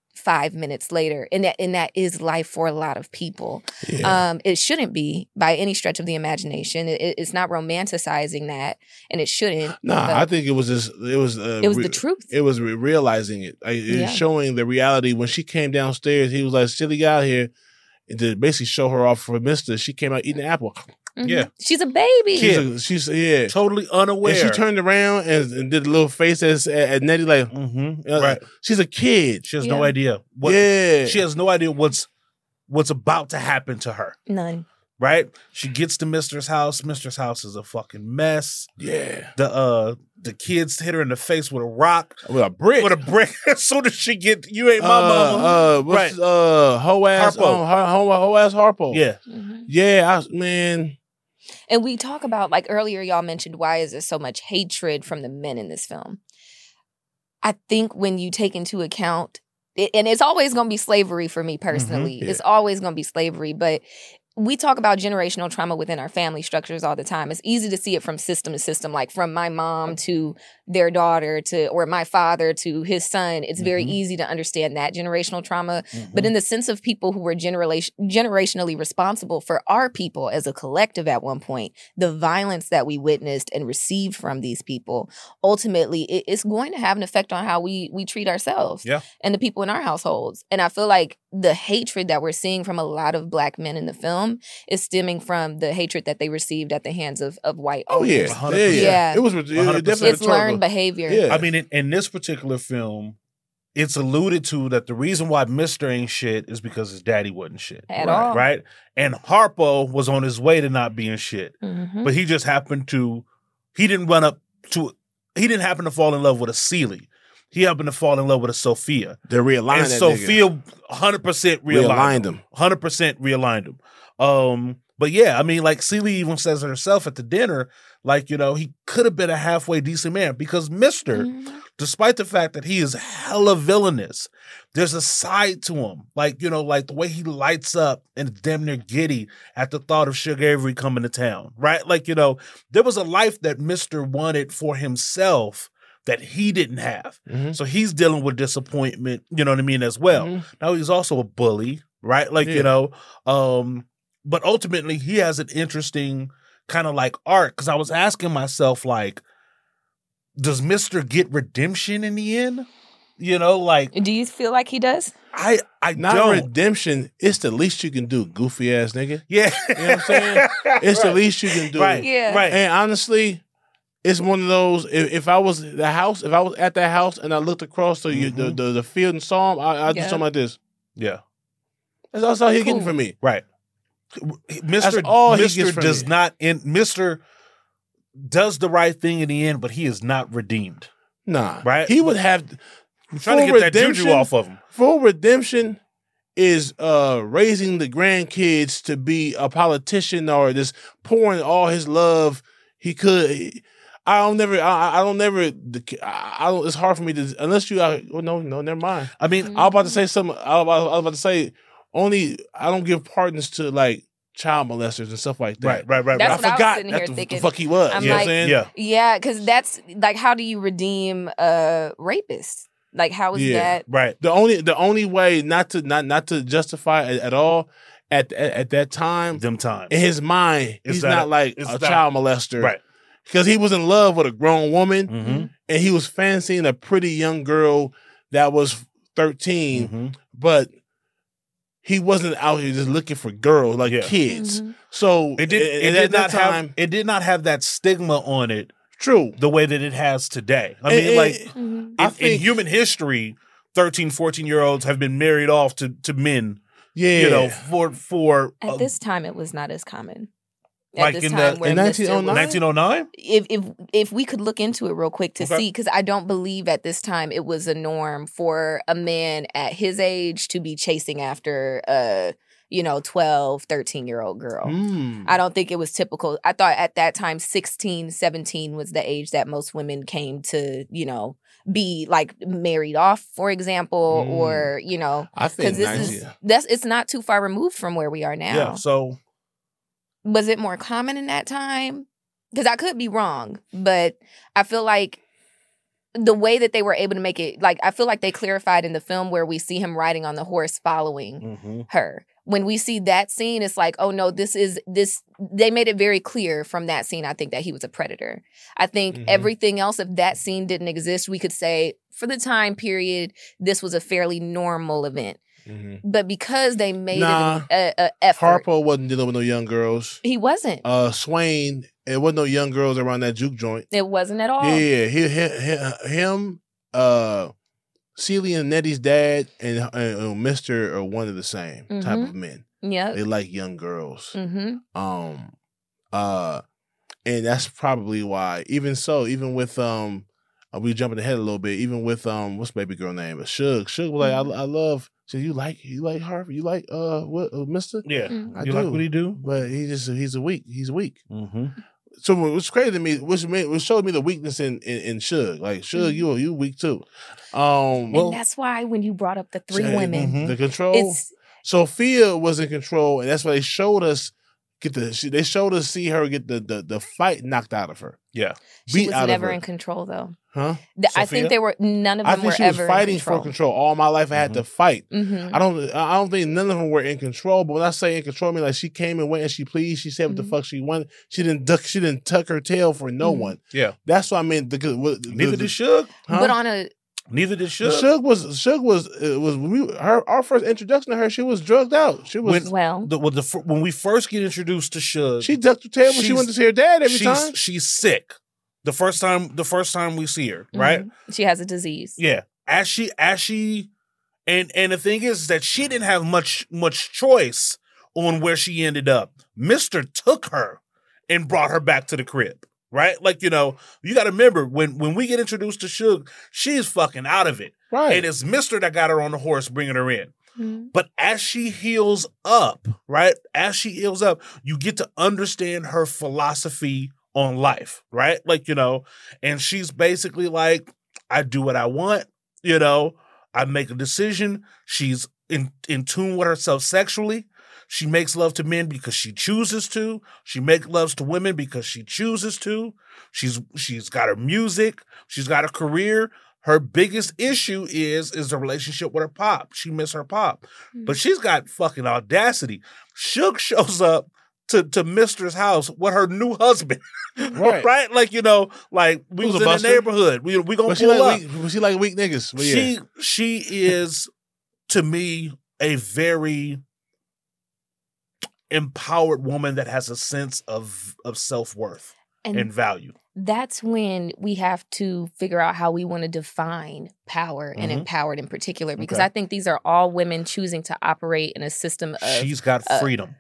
Speaker 7: 5 minutes later. And that is life for a lot of people.
Speaker 6: Yeah.
Speaker 7: It shouldn't be by any stretch of the imagination. It's not romanticizing that, and it shouldn't.
Speaker 6: Nah,
Speaker 7: but
Speaker 6: I think it was just
Speaker 7: it was the truth.
Speaker 6: It was realizing it. It's showing the reality. When she came downstairs, he was like, "Silly, get out here," and to basically show her off for Mister. She came out eating an apple.
Speaker 5: Yeah.
Speaker 7: She's a baby.
Speaker 6: She's
Speaker 5: Totally unaware.
Speaker 6: And she turned around and did a little face at Nettie like,
Speaker 5: Right.
Speaker 6: She's a kid.
Speaker 5: She has no idea. She has no idea what's about to happen to her.
Speaker 7: None.
Speaker 5: Right? She gets to Mister's house. Mister's house is a fucking mess.
Speaker 6: Yeah.
Speaker 5: The kids hit her in the face with a rock.
Speaker 6: With a brick.
Speaker 5: With a brick. As soon as she get, you ain't my mama.
Speaker 6: What's Ho-ass Harpo.
Speaker 5: Yeah.
Speaker 6: Yeah, man.
Speaker 7: And we talk about, like earlier, y'all mentioned, why is there so much hatred from the men in this film? I think when you take into account, and it's always going to be slavery for me personally. It's always going to be slavery, but we talk about generational trauma within our family structures all the time. It's easy to see it from system to system, like from my mom to their daughter or my father to his son. It's very easy to understand that generational trauma. But in the sense of people who were generationally responsible for our people as a collective at one point, the violence that we witnessed and received from these people, ultimately it's going to have an effect on how we treat ourselves and the people in our households. And I feel like the hatred that we're seeing from a lot of Black men in the film is stemming from the hatred that they received at the hands of white owners.
Speaker 5: 100%.
Speaker 7: Yeah.
Speaker 6: It was definitely
Speaker 7: It's learned behavior.
Speaker 6: Yeah.
Speaker 5: I mean, in this particular film, it's alluded to that the reason why Mister ain't shit is because his daddy wasn't shit.
Speaker 7: At all.
Speaker 5: Right? And Harpo was on his way to not being shit. But he just happened to, he didn't happen to fall in love with a Celie. He happened to fall in love with a Sophia.
Speaker 6: They realigned
Speaker 5: and
Speaker 6: that
Speaker 5: Sophia
Speaker 6: nigga.
Speaker 5: 100% realigned him. 100% realigned him. But yeah, I mean, like Celie even says herself at the dinner, like, you know, he could have been a halfway decent man because Mister, despite the fact that he is hella villainous, there's a side to him. Like, you know, like the way he lights up and is damn near giddy at the thought of Sugar Avery coming to town, right? Like, you know, there was a life that Mister wanted for himself that he didn't have. So he's dealing with disappointment, you know what I mean, as well. Now he's also a bully, right? Like, you know, but ultimately he has an interesting kind of like arc, because I was asking myself, like, does Mister get redemption in the end? You know, like,
Speaker 7: Do you feel like he does?
Speaker 5: I
Speaker 6: Not
Speaker 5: don't.
Speaker 6: redemption. It's the least you can do, goofy ass nigga.
Speaker 5: Yeah.
Speaker 6: You know what I'm saying? It's the least you can do.
Speaker 5: Right.
Speaker 7: Yeah.
Speaker 5: Right.
Speaker 6: And honestly, it's one of those. If I was at that house and I looked across the field and saw him, I'd do something like this.
Speaker 5: Yeah.
Speaker 6: That's all he's getting from me.
Speaker 5: Right. Mr.
Speaker 6: all he
Speaker 5: Mr.
Speaker 6: gets from
Speaker 5: does
Speaker 6: me.
Speaker 5: not in Mr. does the right thing in the end, but he is not redeemed.
Speaker 6: Nah.
Speaker 5: Right?
Speaker 6: He would have
Speaker 5: Trying to get that juju off of him.
Speaker 6: Full redemption is raising the grandkids to be a politician or just pouring all his love he could. It's hard for me to, unless you, no, never mind.
Speaker 5: I mean,
Speaker 6: I was about to say something. I was about to say, I don't give pardons to like child molesters and stuff like that.
Speaker 5: Right.
Speaker 7: That's
Speaker 6: I
Speaker 7: what I was
Speaker 6: forgot
Speaker 7: sitting here
Speaker 6: the
Speaker 7: thinking.
Speaker 6: fuck he was.
Speaker 7: I'm
Speaker 6: You know
Speaker 7: like,
Speaker 6: what I'm saying?
Speaker 5: Yeah.
Speaker 7: Yeah, because that's like, how do you redeem a rapist? Like, how is that?
Speaker 5: Right.
Speaker 6: The only way not to justify it at all at that time,
Speaker 5: Them times.
Speaker 6: in his mind,
Speaker 5: It's
Speaker 6: he's
Speaker 5: that-
Speaker 6: not like
Speaker 5: it's
Speaker 6: a
Speaker 5: that-
Speaker 6: child molester.
Speaker 5: Right.
Speaker 6: Because he was in love with a grown woman
Speaker 5: Mm-hmm.
Speaker 6: and he was fancying a pretty young girl that was 13,
Speaker 5: Mm-hmm.
Speaker 6: but he wasn't out here just looking for girls like
Speaker 5: Yeah.
Speaker 6: kids.
Speaker 7: Mm-hmm.
Speaker 6: So
Speaker 5: It did not have that stigma on it
Speaker 6: true.
Speaker 5: the way that it has today. I mean, like
Speaker 7: Mm-hmm.
Speaker 5: in human history, 13, 14-year-olds have been married off to men,
Speaker 6: Yeah.
Speaker 5: you know, for
Speaker 7: At this time, it was not as common.
Speaker 5: Like
Speaker 7: At this
Speaker 5: in
Speaker 7: time,
Speaker 5: the-
Speaker 7: where
Speaker 6: in
Speaker 7: Mr.
Speaker 6: 1909?
Speaker 7: was-
Speaker 5: 1909?
Speaker 7: if we could look into it real quick to
Speaker 5: Okay.
Speaker 7: see, because I don't believe at this time it was a norm for a man at his age to be chasing after a 12, 13-year-old girl.
Speaker 6: Mm.
Speaker 7: I don't think it was typical. I thought at that time 16, 17 was the age that most women came to, be like married off, for example, or,
Speaker 6: I think
Speaker 7: because
Speaker 6: 90.
Speaker 7: it's not too far removed from where we are now.
Speaker 5: Yeah, so
Speaker 7: Was it more common in that time? Because I could be wrong, but I feel like the way that they were able to make it, like, I feel like they clarified in the film where we see him riding on the horse following her. When we see that scene, it's like, oh no, they made it very clear from that scene, I think, that he was a predator. I think everything else, if that scene didn't exist, we could say, for the time period, this was a fairly normal event. But because they made it an effort.
Speaker 6: Harpo wasn't dealing with no young girls.
Speaker 7: He wasn't.
Speaker 6: Swain, it wasn't no young girls around that juke joint.
Speaker 7: It wasn't at all.
Speaker 6: Yeah, him, Celie and Nettie's dad and Mr. are one of the same type of men.
Speaker 7: Yep.
Speaker 6: They like young girls.
Speaker 7: Mm-hmm.
Speaker 6: And that's probably why. Even with we jumping ahead a little bit. Even with what's baby girl name? Suge. Suge was like, I love. So you like Harvey? You like what Mister?
Speaker 5: yeah,
Speaker 6: I
Speaker 5: you
Speaker 6: do.
Speaker 5: like what he do?
Speaker 6: But he's weak. He's weak.
Speaker 5: Mm-hmm.
Speaker 6: So what's crazy to me, which showed me the weakness in Suge. Like Suge, you weak too.
Speaker 7: And that's why when you brought up the three women,
Speaker 6: the control.
Speaker 7: it's
Speaker 6: Sophia was in control, and that's why they showed us see her get the fight knocked out of her.
Speaker 5: Yeah,
Speaker 7: she
Speaker 6: beat
Speaker 7: was
Speaker 6: out of
Speaker 7: never
Speaker 6: her.
Speaker 7: in control though.
Speaker 6: Huh?
Speaker 7: I think none of them
Speaker 6: I
Speaker 7: were
Speaker 6: think she was
Speaker 7: ever
Speaker 6: fighting
Speaker 7: in
Speaker 6: for control. All my life I had to fight.
Speaker 7: Mm-hmm.
Speaker 6: I don't think none of them were in control. But when I say in control, I mean like she came and went as she pleased. She said what the fuck she wanted. She didn't tuck her tail for no one.
Speaker 5: yeah.
Speaker 6: That's what I mean.
Speaker 5: Neither did Suge.
Speaker 6: Huh?
Speaker 7: But on a
Speaker 5: Neither did Suge.
Speaker 6: Suge was our first introduction to her. She was drugged out. She was
Speaker 5: When we first get introduced to Suge,
Speaker 6: she ducked her tail when she went to see her dad every time.
Speaker 5: She's sick. The first time we see her, right?
Speaker 7: she has a disease.
Speaker 5: Yeah. As she and the thing is that she didn't have much choice on where she ended up. Mister took her and brought her back to the crib. Right? Like, you got to remember when we get introduced to Suge, she's fucking out of it.
Speaker 6: Right.
Speaker 5: And it's Mister that got her on the horse bringing her in. But as she heals up, right? As she heals up, you get to understand her philosophy on life, right? Like, you know, and she's basically like, I do what I want, you know, I make a decision. She's in tune with herself sexually. She makes love to men because she chooses to. She makes love to women because she chooses to. She's got her music. She's got a career. Her biggest issue is the relationship with her pop. She miss her pop. But she's got fucking audacity. Suge shows up to Mister's house with her new husband.
Speaker 6: Right.
Speaker 5: Right? Like, you know, like we was in the neighborhood. We gonna pull up.
Speaker 6: She like weak niggas. But yeah.
Speaker 5: She is, to me, a very empowered woman that has a sense of self-worth and value.
Speaker 7: That's when we have to figure out how we want to define power and empowered in particular, because I think these are all women choosing to operate in a system of...
Speaker 5: She's got freedom.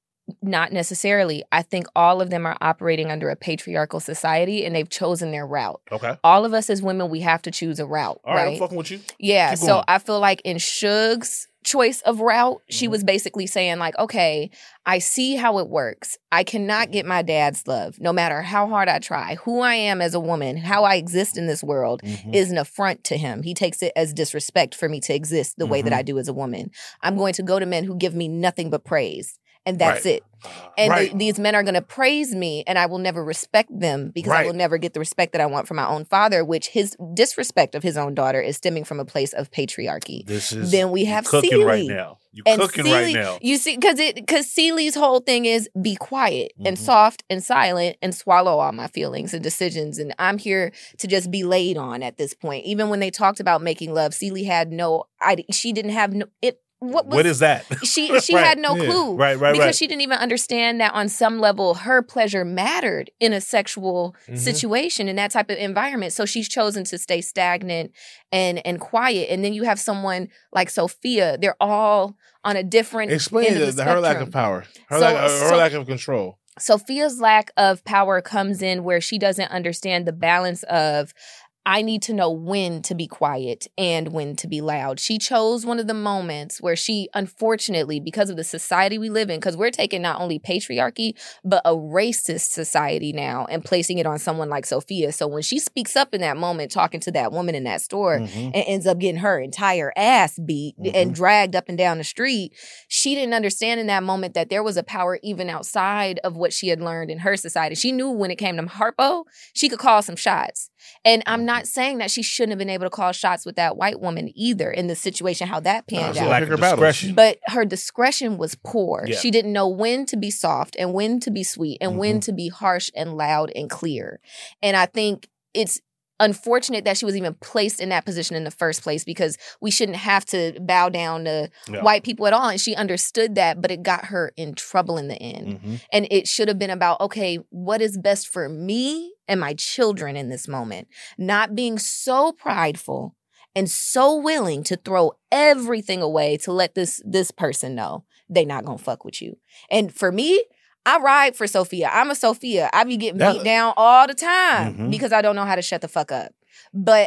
Speaker 7: Not necessarily. I think all of them are operating under a patriarchal society and they've chosen their route.
Speaker 5: Okay.
Speaker 7: All of us as women, we have to choose a route.
Speaker 5: All right, I'm fucking with you.
Speaker 7: Yeah.
Speaker 5: Keep
Speaker 7: So
Speaker 5: going.
Speaker 7: I feel like in Suge's choice of route, she was basically saying like, okay, I see how it works. I cannot get my dad's love, no matter how hard I try. Who I am as a woman, how I exist in this world is an affront to him. He takes it as disrespect for me to exist the way that I do as a woman. I'm going to go to men who give me nothing but praise. And that's it. And these men are going to praise me and I will never respect them because I will never get the respect that I want from my own father, which his disrespect of his own daughter is stemming from a place of patriarchy. Then we have
Speaker 5: cooking
Speaker 7: Celie.
Speaker 5: right now. You cooking right now.
Speaker 7: You see, because Celie's whole thing is be quiet and soft and silent and swallow all my feelings and decisions. And I'm here to just be laid on at this point. Even when they talked about making love, Celie had no idea. She didn't have no... What is
Speaker 5: that?
Speaker 7: She had no clue. Because she didn't even understand that on some level her pleasure mattered in a sexual situation in that type of environment. So she's chosen to stay stagnant and quiet. And then you have someone like Sophia. They're all on a different
Speaker 6: Explain
Speaker 7: end of the
Speaker 6: her lack
Speaker 7: spectrum.
Speaker 6: of power. Her lack of control.
Speaker 7: Sophia's lack of power comes in where she doesn't understand the balance of I need to know when to be quiet and when to be loud. She chose one of the moments where she, unfortunately, because of the society we live in, because we're taking not only patriarchy, but a racist society now and placing it on someone like Sophia. So when she speaks up in that moment, talking to that woman in that store and ends up getting her entire ass beat and dragged up and down the street, she didn't understand in that moment that there was a power even outside of what she had learned in her society. She knew when it came to Harpo, she could call some shots. And I'm not saying that she shouldn't have been able to call shots with that white woman either in the situation, how that panned out.
Speaker 5: Lack of discretion.
Speaker 7: But her discretion was poor.
Speaker 5: Yeah.
Speaker 7: She didn't know when to be soft and when to be sweet and when to be harsh and loud and clear. And I think it's unfortunate that she was even placed in that position in the first place because we shouldn't have to bow down to white people at all. And she understood that, but it got her in trouble in the end. And it should have been about, okay, what is best for me and my children in this moment? Not being so prideful and so willing to throw everything away to let this person know they not gonna fuck with you. And for me, I ride for Sophia. I'm a Sophia. I be getting beat down all the time because I don't know how to shut the fuck up. But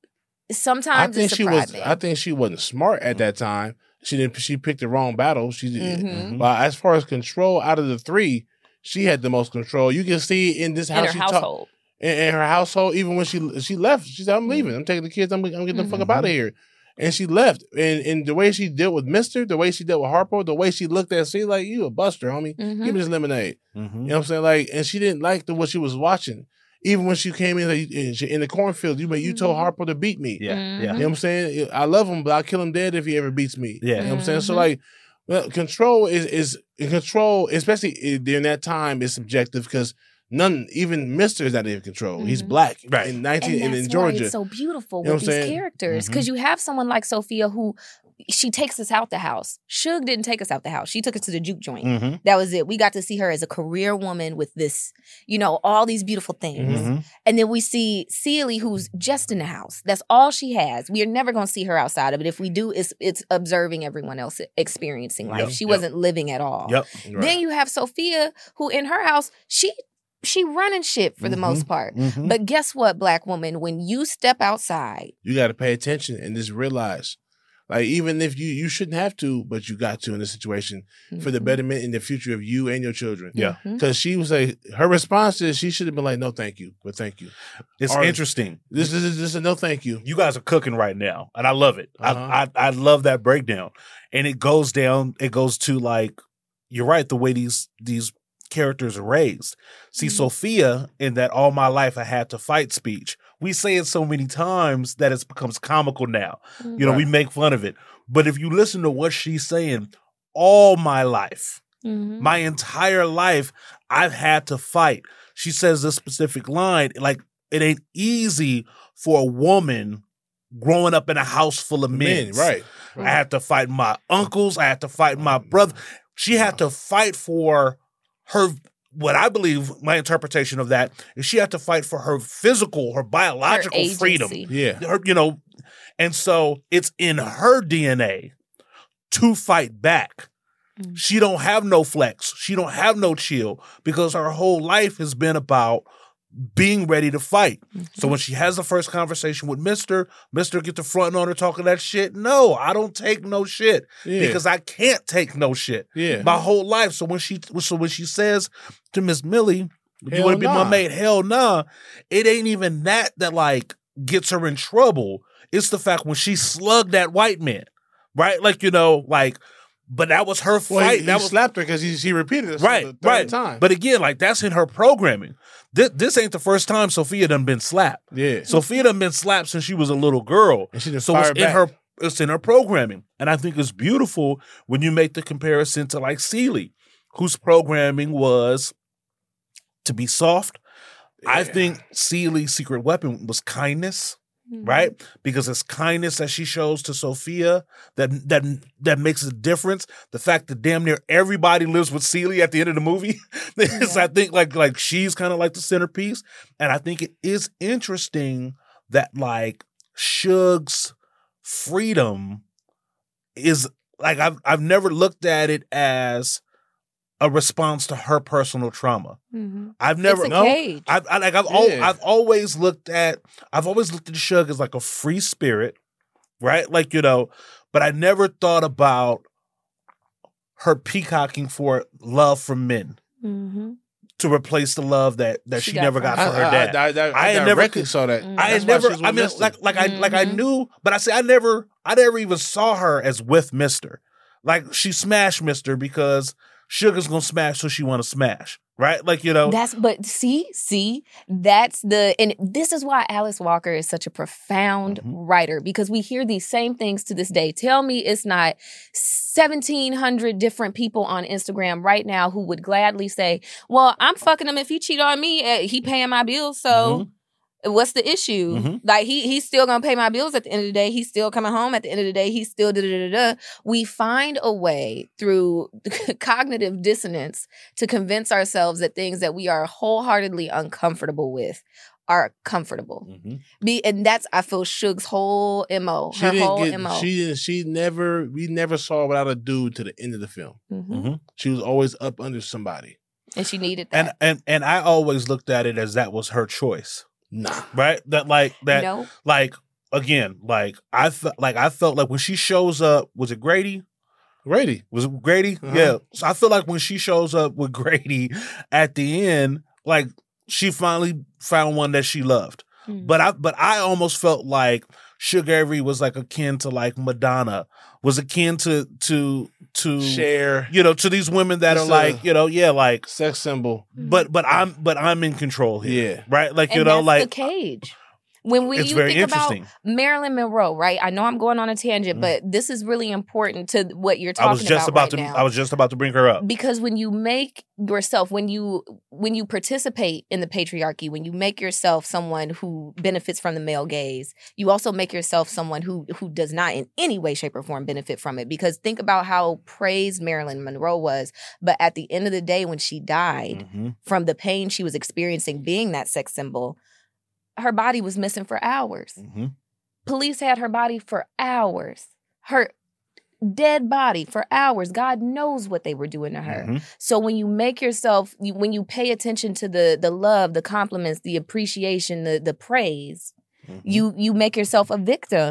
Speaker 7: sometimes it's surprising.
Speaker 6: I think she wasn't smart at that time. She picked the wrong battle. But as far as control, out of the three, she had the most control. You can see in this house.
Speaker 7: In her household.
Speaker 6: In her household, even when she left, she said, "I'm leaving. I'm taking the kids. I'm getting the fuck up out of here." And she left. And the way she dealt with Mister, the way she dealt with Harpo, the way she looked at, like, you a buster, homie. Give me this lemonade. You know what I'm saying? Like, and she didn't like what she was watching. Even when she came in the cornfield, you told Harpo to beat me. You know what I'm saying? I love him, but I'll kill him dead if he ever beats me. You know what I'm saying? So like, control is control, especially during that time, is subjective because even Mister is not in control. He's black in Georgia.
Speaker 7: Why it's so beautiful with these characters because you have someone like Sophia who she takes us out the house. Suge didn't take us out the house. She took us to the juke joint. That was it. We got to see her as a career woman with this, all these beautiful things. And then we see Celie, who's just in the house. That's all she has. We are never going to see her outside of it. If we do, it's observing everyone else experiencing life. She wasn't living at all. Then you have Sophia, who in her house, she running shit for the most part. But guess what, black woman? When you step outside,
Speaker 6: you got to pay attention and just realize Like, even if you shouldn't have to, but you got to in this situation for the betterment in the future of you and your children.
Speaker 5: Yeah.
Speaker 6: Because she was like, her response is she should have been like, no, thank you, but thank you.
Speaker 5: It's
Speaker 6: Or,
Speaker 5: interesting.
Speaker 6: This is a no, thank you.
Speaker 5: You guys are cooking right now, and I love it.
Speaker 6: Uh-huh.
Speaker 5: I love that breakdown, and it goes to like, you're right, the way these characters are raised. See, Sophia, in that all my life I had to fight speech, we say it so many times that it becomes comical now. You know, we make fun of it. But if you listen to what she's saying, all my life, my entire life, I've had to fight. She says this specific line, like, it ain't easy for a woman growing up in a house full of men.
Speaker 6: Right.
Speaker 5: I had to fight my uncles. I had to fight my brother. She had to fight for her, what I believe, my interpretation of that is she had to fight for her physical, her biological
Speaker 7: Her
Speaker 5: freedom.
Speaker 7: agency.
Speaker 6: Yeah.
Speaker 5: Her, you know, and so it's in her DNA to fight back. She don't have no flex. She don't have no chill because her whole life has been about being ready to fight. So when she has the first conversation with Mr. get the front on her talking that shit. No, I don't take no shit because I can't take no shit.
Speaker 6: Yeah.
Speaker 5: My whole life. So when she says to Miss Millie, you
Speaker 6: Hell
Speaker 5: want to be my
Speaker 6: nah.
Speaker 5: mate? Hell nah. It ain't even that like gets her in trouble. It's the fact when she slugged that white man, right? Like, you know, like, but that was her
Speaker 6: Well,
Speaker 5: fight.
Speaker 6: he
Speaker 5: That was
Speaker 6: slapped her because he repeated it
Speaker 5: right,
Speaker 6: the third
Speaker 5: right.
Speaker 6: time.
Speaker 5: But again, like, that's in her programming. This ain't the first time Sophia done been slapped.
Speaker 6: Yeah.
Speaker 5: Sophia done been slapped since she was a little girl.
Speaker 6: And she done
Speaker 5: so it's
Speaker 6: fired
Speaker 5: in
Speaker 6: back.
Speaker 5: it's in her programming. And I think it's beautiful when you make the comparison to like Celie, whose programming was to be soft. I think Celie's secret weapon was kindness. Right? Because it's kindness that she shows to Sophia that makes a difference. The fact that damn near everybody lives with Celie at the end of the movie is, I think, like she's kind of like the centerpiece. And I think it is interesting that like Suge's freedom is like, I've never looked at it as a response to her personal trauma. I've never
Speaker 7: It's a cage.
Speaker 5: I've always looked at Suge as like a free spirit, right? Like, you know, but I never thought about her peacocking for love from men to replace the love that she never got for her dad.
Speaker 6: I
Speaker 5: had
Speaker 6: directly saw that.
Speaker 5: I had never. I mean, I knew, but I never even saw her as with Mr. Like, she smashed Mr. because Sugar's gonna smash, so she want to smash, right? Like, you know.
Speaker 7: But and this is why Alice Walker is such a profound writer, because we hear these same things to this day. Tell me it's not 1,700 different people on Instagram right now who would gladly say, well, I'm fucking him if he cheat on me, he paying my bills, so what's the issue? Like, he's still gonna pay my bills at the end of the day. He's still coming home at the end of the day. He's still da-da-da-da-da. We find a way through cognitive dissonance to convince ourselves that things that we are wholeheartedly uncomfortable with are comfortable. And that's, I feel, Suge's whole MO.
Speaker 6: We never saw her without a dude to the end of the film. She was always up under somebody.
Speaker 7: And she needed that.
Speaker 5: And I always looked at it as that was her choice.
Speaker 6: Nah.
Speaker 5: Right?
Speaker 7: No.
Speaker 5: Again, I felt like when she shows up, was it Grady? Was it Grady? Yeah. So I feel like when she shows up with Grady at the end, like, she finally found one that she loved. But I almost felt like Suge Avery was like akin to like Madonna, was akin to
Speaker 6: Cher,
Speaker 5: you know, to these women that are like, you know, like
Speaker 6: sex symbol.
Speaker 5: But I'm in control here.
Speaker 6: Yeah.
Speaker 5: Right? Like,
Speaker 7: and
Speaker 5: you know,
Speaker 7: that's
Speaker 5: like
Speaker 7: the cage. When
Speaker 5: it's
Speaker 7: you
Speaker 5: very
Speaker 7: think about
Speaker 5: interesting.
Speaker 7: Marilyn Monroe, right? I know I'm going on a tangent, but this is really important to what you're talking about now.
Speaker 5: I was just about to bring her up.
Speaker 7: Because when you make yourself, when you participate in the patriarchy, when you make yourself someone who benefits from the male gaze, you also make yourself someone who does not in any way, shape, or form benefit from it. Because think about how praised Marilyn Monroe was, but at the end of the day, when she died from the pain she was experiencing being that sex symbol, her body was missing for hours. Police had her body for hours. Her dead body for hours. God knows what they were doing to her. So when you make yourself, when you pay attention to the love, the compliments, the appreciation, the praise, you make yourself a victim.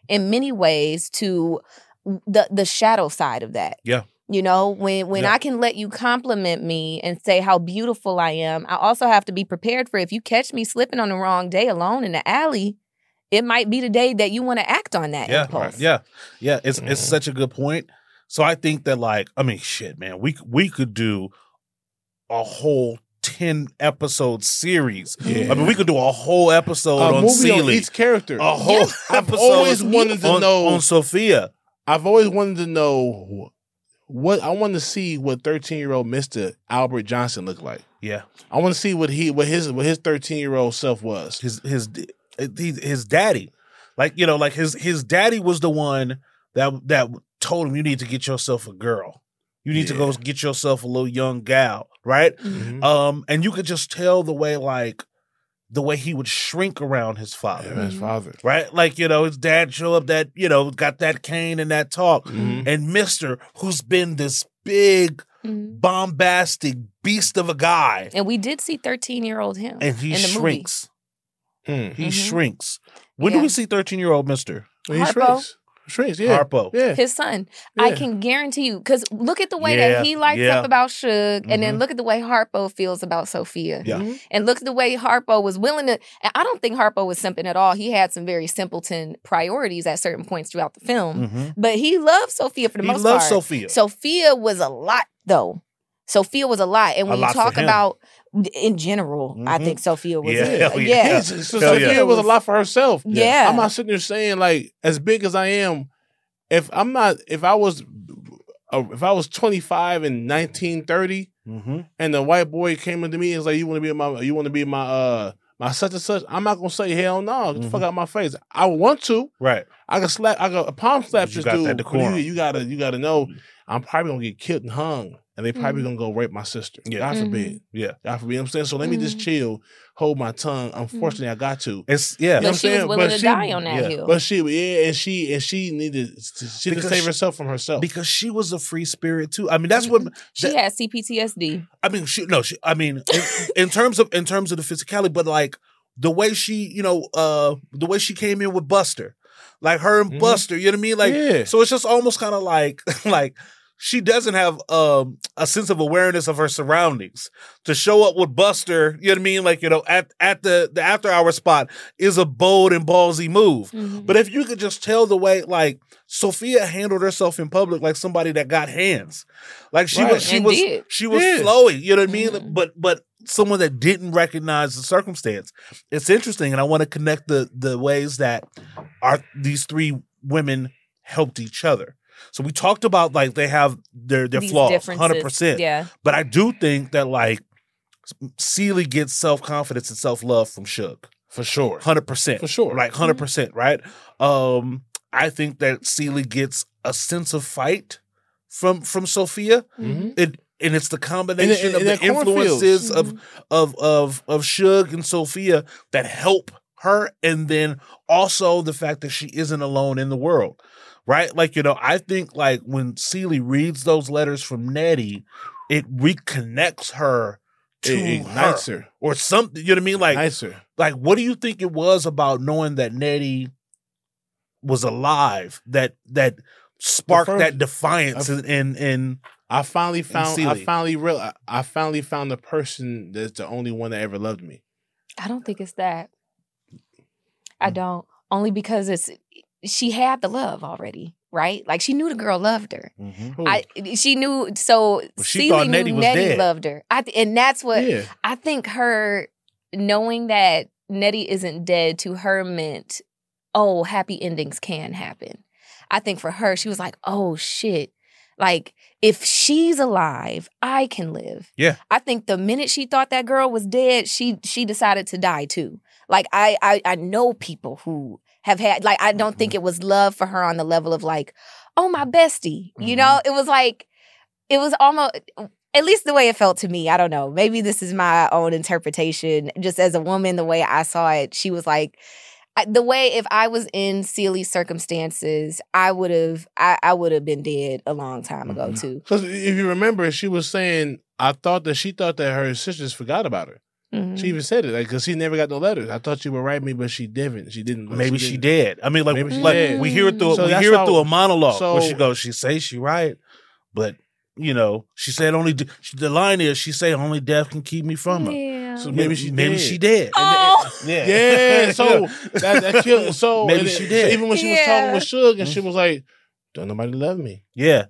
Speaker 7: in many ways to the shadow side of that.
Speaker 5: Yeah.
Speaker 7: You know, when I can let you compliment me and say how beautiful I am, I also have to be prepared for if you catch me slipping on the wrong day alone in the alley, it might be the day that you want to act on that impulse.
Speaker 5: Yeah. It's such a good point. So I think that, like, I mean, shit, man, we could do a whole 10 episode series.
Speaker 6: Yeah.
Speaker 5: I mean, we could do a whole episode on
Speaker 6: movie
Speaker 5: Celie.
Speaker 6: on each character.
Speaker 5: A whole episode.
Speaker 6: I've always wanted to know
Speaker 5: on Sophia.
Speaker 6: I've always wanted to know what I want to see what 13-year-old Mr. Albert Johnson looked like.
Speaker 5: Yeah.
Speaker 6: I want to see what his 13-year-old self was.
Speaker 5: His daddy. Like, you know, like his daddy was the one that told him, you need to get yourself a girl. You need to go get yourself a little young gal, right?
Speaker 7: Mm-hmm.
Speaker 5: And you could just tell the way he would shrink around his father.
Speaker 6: Yeah, his father.
Speaker 5: Right? Like, you know, his dad show up that, you know, got that cane and that talk.
Speaker 6: Mm-hmm.
Speaker 5: And Mr., who's been this big, bombastic beast of a guy.
Speaker 7: And we did see 13-year-old him
Speaker 5: And he
Speaker 7: in the
Speaker 5: shrinks. He shrinks. When
Speaker 7: Yeah.
Speaker 5: do we see 13-year-old Mr.?
Speaker 6: He
Speaker 7: Harpo.
Speaker 6: Shrinks, yeah.
Speaker 5: Harpo.
Speaker 6: Yeah.
Speaker 7: His son.
Speaker 6: Yeah.
Speaker 7: I can guarantee you, because look at the way
Speaker 5: Yeah,
Speaker 7: that he lights
Speaker 5: yeah.
Speaker 7: up about Suge, and then look at the way Harpo feels about Sophia.
Speaker 5: Yeah.
Speaker 7: And look at the way Harpo was willing to, and I don't think Harpo was simping at all. He had some very simpleton priorities at certain points throughout the film, but he loved Sophia for the most part.
Speaker 5: He loves Sophia.
Speaker 7: Sophia was a lot, though. Sophia was a lot. And when you
Speaker 5: lot for
Speaker 7: talk
Speaker 5: him.
Speaker 7: about, in general, I think Sophia was
Speaker 5: Yeah,
Speaker 7: a
Speaker 5: hell yeah.
Speaker 7: yeah.
Speaker 6: So
Speaker 5: Hell
Speaker 6: Sophia
Speaker 5: yeah.
Speaker 6: was a lot for herself.
Speaker 7: Yeah.
Speaker 6: I'm not sitting there saying, like, as big as I am, if I was 25 in 1930 and the white boy came into me and was like, you want to be my such and such, I'm not gonna say hell no. Get the fuck out of my face. I want to.
Speaker 5: Right.
Speaker 6: I can palm slap
Speaker 5: You
Speaker 6: this
Speaker 5: got
Speaker 6: dude.
Speaker 5: that decorum.
Speaker 6: You gotta know I'm probably gonna get killed and hung. And they probably gonna go rape my sister.
Speaker 5: Yeah.
Speaker 6: God forbid.
Speaker 5: Yeah.
Speaker 6: God forbid. You know what I'm saying? So let me just chill, hold my tongue. Unfortunately, I got to.
Speaker 5: It's yeah.
Speaker 6: You know what I'm
Speaker 7: But she was
Speaker 6: saying?
Speaker 7: willing
Speaker 6: But
Speaker 7: to
Speaker 6: she-
Speaker 7: die on that hill.
Speaker 6: But she needed to
Speaker 5: Because
Speaker 6: save
Speaker 5: she-
Speaker 6: herself from herself.
Speaker 5: Because she was a free spirit too. I mean, that's what
Speaker 7: She had CPTSD.
Speaker 5: I mean. I mean, in terms of the physicality, but like the way she, you know, the way she came in with Buster, like her and Buster. You know what I mean? Like,
Speaker 6: Yeah.
Speaker 5: so it's just almost kind of like she doesn't have a sense of awareness of her surroundings to show up with Buster. You know what I mean? Like, you know, at the after hour spot is a bold and ballsy move. But if you could just tell the way, like, Sophia handled herself in public like somebody that got hands, like she
Speaker 6: Right.
Speaker 5: was
Speaker 7: Indeed.
Speaker 5: flowy. You know what I mean? But someone that didn't recognize the circumstance. It's interesting, and I want to connect the ways that these three women helped each other. So we talked about, like, they have their
Speaker 7: These
Speaker 5: flaws,
Speaker 7: differences.
Speaker 5: 100%.
Speaker 7: Yeah.
Speaker 5: But I do think that, like, Celie gets self-confidence and self-love from Suge.
Speaker 6: for sure.
Speaker 5: 100%.
Speaker 6: For sure.
Speaker 5: Like, 100%, right? I think that Celie gets a sense of fight from Sophia. And it's the combination
Speaker 6: In
Speaker 5: of the
Speaker 6: that cornfields.
Speaker 5: influences of Suge and Sophia that help her, and then also the fact that she isn't alone in the world. Right? Like, you know, I think, like, when Celie reads those letters from Nettie, it reconnects her to
Speaker 6: It ignites her.
Speaker 5: or something. You know what I mean? Like,
Speaker 6: Nicer.
Speaker 5: like, what do you think it was about knowing that Nettie was alive that sparked
Speaker 6: first-
Speaker 5: that defiance in
Speaker 6: I finally found
Speaker 5: Celie.
Speaker 6: I finally found the person that's the only one that ever loved me.
Speaker 7: I don't think it's that. I don't. Only because she had the love already, right? Like, she knew the girl loved her. She knew, so
Speaker 5: But she
Speaker 7: Celie
Speaker 5: thought
Speaker 7: knew
Speaker 5: Nettie was
Speaker 7: Nettie
Speaker 5: dead.
Speaker 7: loved her. And that's what,
Speaker 6: Yeah.
Speaker 7: I think her knowing that Nettie isn't dead to her meant, oh, happy endings can happen. I think for her, she was like, oh, shit. Like, if she's alive, I can live.
Speaker 5: Yeah.
Speaker 7: I think the minute she thought that girl was dead, she decided to die too. Like, I know people who have had, like, I don't think it was love for her on the level of, like, oh, my bestie. You know, it was like, it was almost, at least the way it felt to me. I don't know. Maybe this is my own interpretation. Just as a woman, the way I saw it, she was like, the way, if I was in Celie's circumstances, I would have been dead a long time ago too.
Speaker 6: Because if you remember, she was saying, she thought that her sisters forgot about her.
Speaker 7: Mhm.
Speaker 6: She even said it, like, because she never got no letters. I thought she would write me, but she didn't. She didn't.
Speaker 5: Maybe she did. I mean, like,
Speaker 6: Maybe she
Speaker 5: like
Speaker 6: did.
Speaker 5: we hear it through
Speaker 6: So
Speaker 5: we
Speaker 6: that's
Speaker 5: hear it
Speaker 6: how-
Speaker 5: through a monologue
Speaker 6: so-
Speaker 5: where she goes, she say she right, but you know, she said only the line is she say only death can keep me from her.
Speaker 7: Yeah.
Speaker 6: So maybe she did.
Speaker 5: Maybe she did.
Speaker 7: Oh.
Speaker 5: Yeah.
Speaker 6: Yeah, so that killed. So
Speaker 5: Maybe
Speaker 6: and
Speaker 5: she
Speaker 6: it-
Speaker 5: did.
Speaker 6: So even when she was
Speaker 7: Yeah.
Speaker 6: talking with Suge, and she was like, "Don't nobody love me."
Speaker 5: Yeah.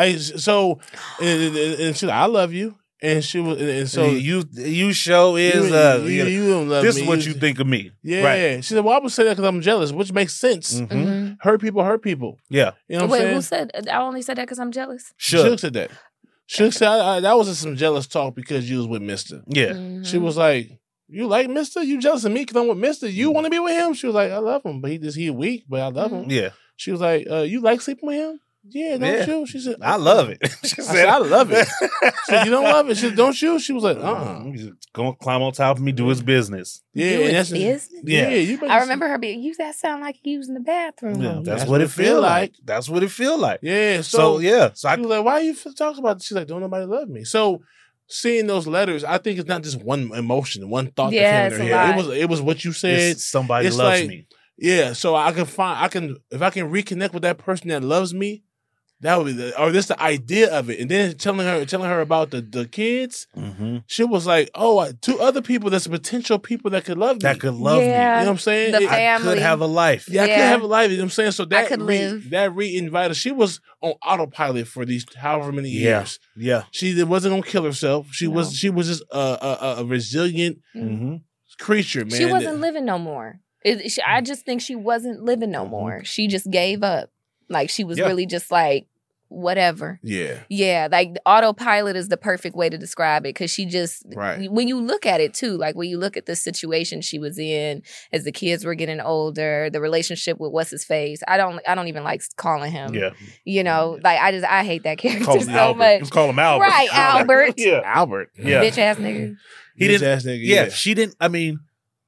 Speaker 6: So and she like, "I love you," and she was, and so
Speaker 5: you show is
Speaker 6: you don't love
Speaker 5: this
Speaker 6: me.
Speaker 5: is what you think of me.
Speaker 6: Yeah,
Speaker 5: Right.
Speaker 6: she said, "Well, I would say that because I'm jealous," which makes sense.
Speaker 5: Mhm.
Speaker 7: Mhm.
Speaker 6: Hurt people hurt people.
Speaker 5: Yeah.
Speaker 6: You know what
Speaker 7: Wait,
Speaker 6: I'm
Speaker 7: who
Speaker 6: saying?
Speaker 7: said? I only said that because I'm jealous.
Speaker 6: Suge said that. Suge said that was just some jealous talk because you was with Mister.
Speaker 5: Yeah.
Speaker 7: Mhm.
Speaker 6: She was like, "You like Mister? You jealous of me because I'm with Mister? You want to be with him?" She was like, "I love him, but he weak, but I love him."
Speaker 5: Yeah.
Speaker 6: She was like, "You like sleeping with him?" Yeah, don't
Speaker 5: Yeah.
Speaker 6: you? She said,
Speaker 5: I love it. She
Speaker 6: I said, "I love it." She said, "You don't love it?" She said, "Don't you?" She was like,
Speaker 5: He's gonna climb on top of me, do his business.
Speaker 6: Yeah,
Speaker 7: Do
Speaker 6: and
Speaker 7: his
Speaker 6: that's
Speaker 7: business?
Speaker 5: Yeah.
Speaker 6: you better-
Speaker 7: I remember her being. That sound like he was in the bathroom.
Speaker 5: Yeah, that's
Speaker 6: That's
Speaker 5: what it feel like. That's what it feel like.
Speaker 6: Yeah,
Speaker 5: So yeah. So
Speaker 6: she was like, "Why you talking about?" She's like, "Don't nobody love me." So seeing those letters, I think it's not just one emotion, one thought
Speaker 7: Yeah,
Speaker 6: that came in
Speaker 7: it's
Speaker 6: her
Speaker 7: a
Speaker 6: head.
Speaker 7: lot.
Speaker 6: It was what you said.
Speaker 5: it's somebody
Speaker 6: it's
Speaker 5: loves
Speaker 6: like-
Speaker 5: me.
Speaker 6: Yeah, so if I can reconnect with that person that loves me, that would be or just the idea of it, and then telling her about the kids.
Speaker 5: Mm-hmm.
Speaker 6: She was like, "Oh, two other people that's potential people that could love me."
Speaker 5: That could love me.
Speaker 6: you
Speaker 7: Yeah.
Speaker 6: know what I'm saying?
Speaker 7: The
Speaker 6: It-
Speaker 5: I could
Speaker 7: family.
Speaker 5: have a life.
Speaker 6: Yeah, I could
Speaker 7: Yeah.
Speaker 6: have a life. You know what I'm saying? So that
Speaker 7: could live.
Speaker 6: that re-invited. She was on autopilot for these however many
Speaker 5: Yeah.
Speaker 6: years.
Speaker 5: Yeah.
Speaker 6: She wasn't gonna kill herself. She
Speaker 7: No.
Speaker 6: was just a resilient
Speaker 5: Mm-hmm.
Speaker 6: creature, man.
Speaker 7: She wasn't living no more. I just think she wasn't living no more. She just gave up. Like she was
Speaker 5: Yeah.
Speaker 7: really just like, whatever.
Speaker 6: Yeah,
Speaker 7: Yeah, like the autopilot is the perfect way to describe it because she just,
Speaker 6: right.
Speaker 7: when you look at it too, like when you look at the situation she was in as the kids were getting older, the relationship with what's his face. I don't even like calling him.
Speaker 5: Yeah.
Speaker 7: You know, like I hate that character
Speaker 5: Call him
Speaker 7: so
Speaker 5: Albert.
Speaker 7: much.
Speaker 5: Let's call him Albert.
Speaker 7: Right, Albert.
Speaker 5: Yeah.
Speaker 6: Albert.
Speaker 5: Yeah.
Speaker 7: Bitch ass nigga.
Speaker 5: He
Speaker 6: Bitch
Speaker 5: didn't.
Speaker 6: ass nigga.
Speaker 5: Yeah. She didn't. I mean,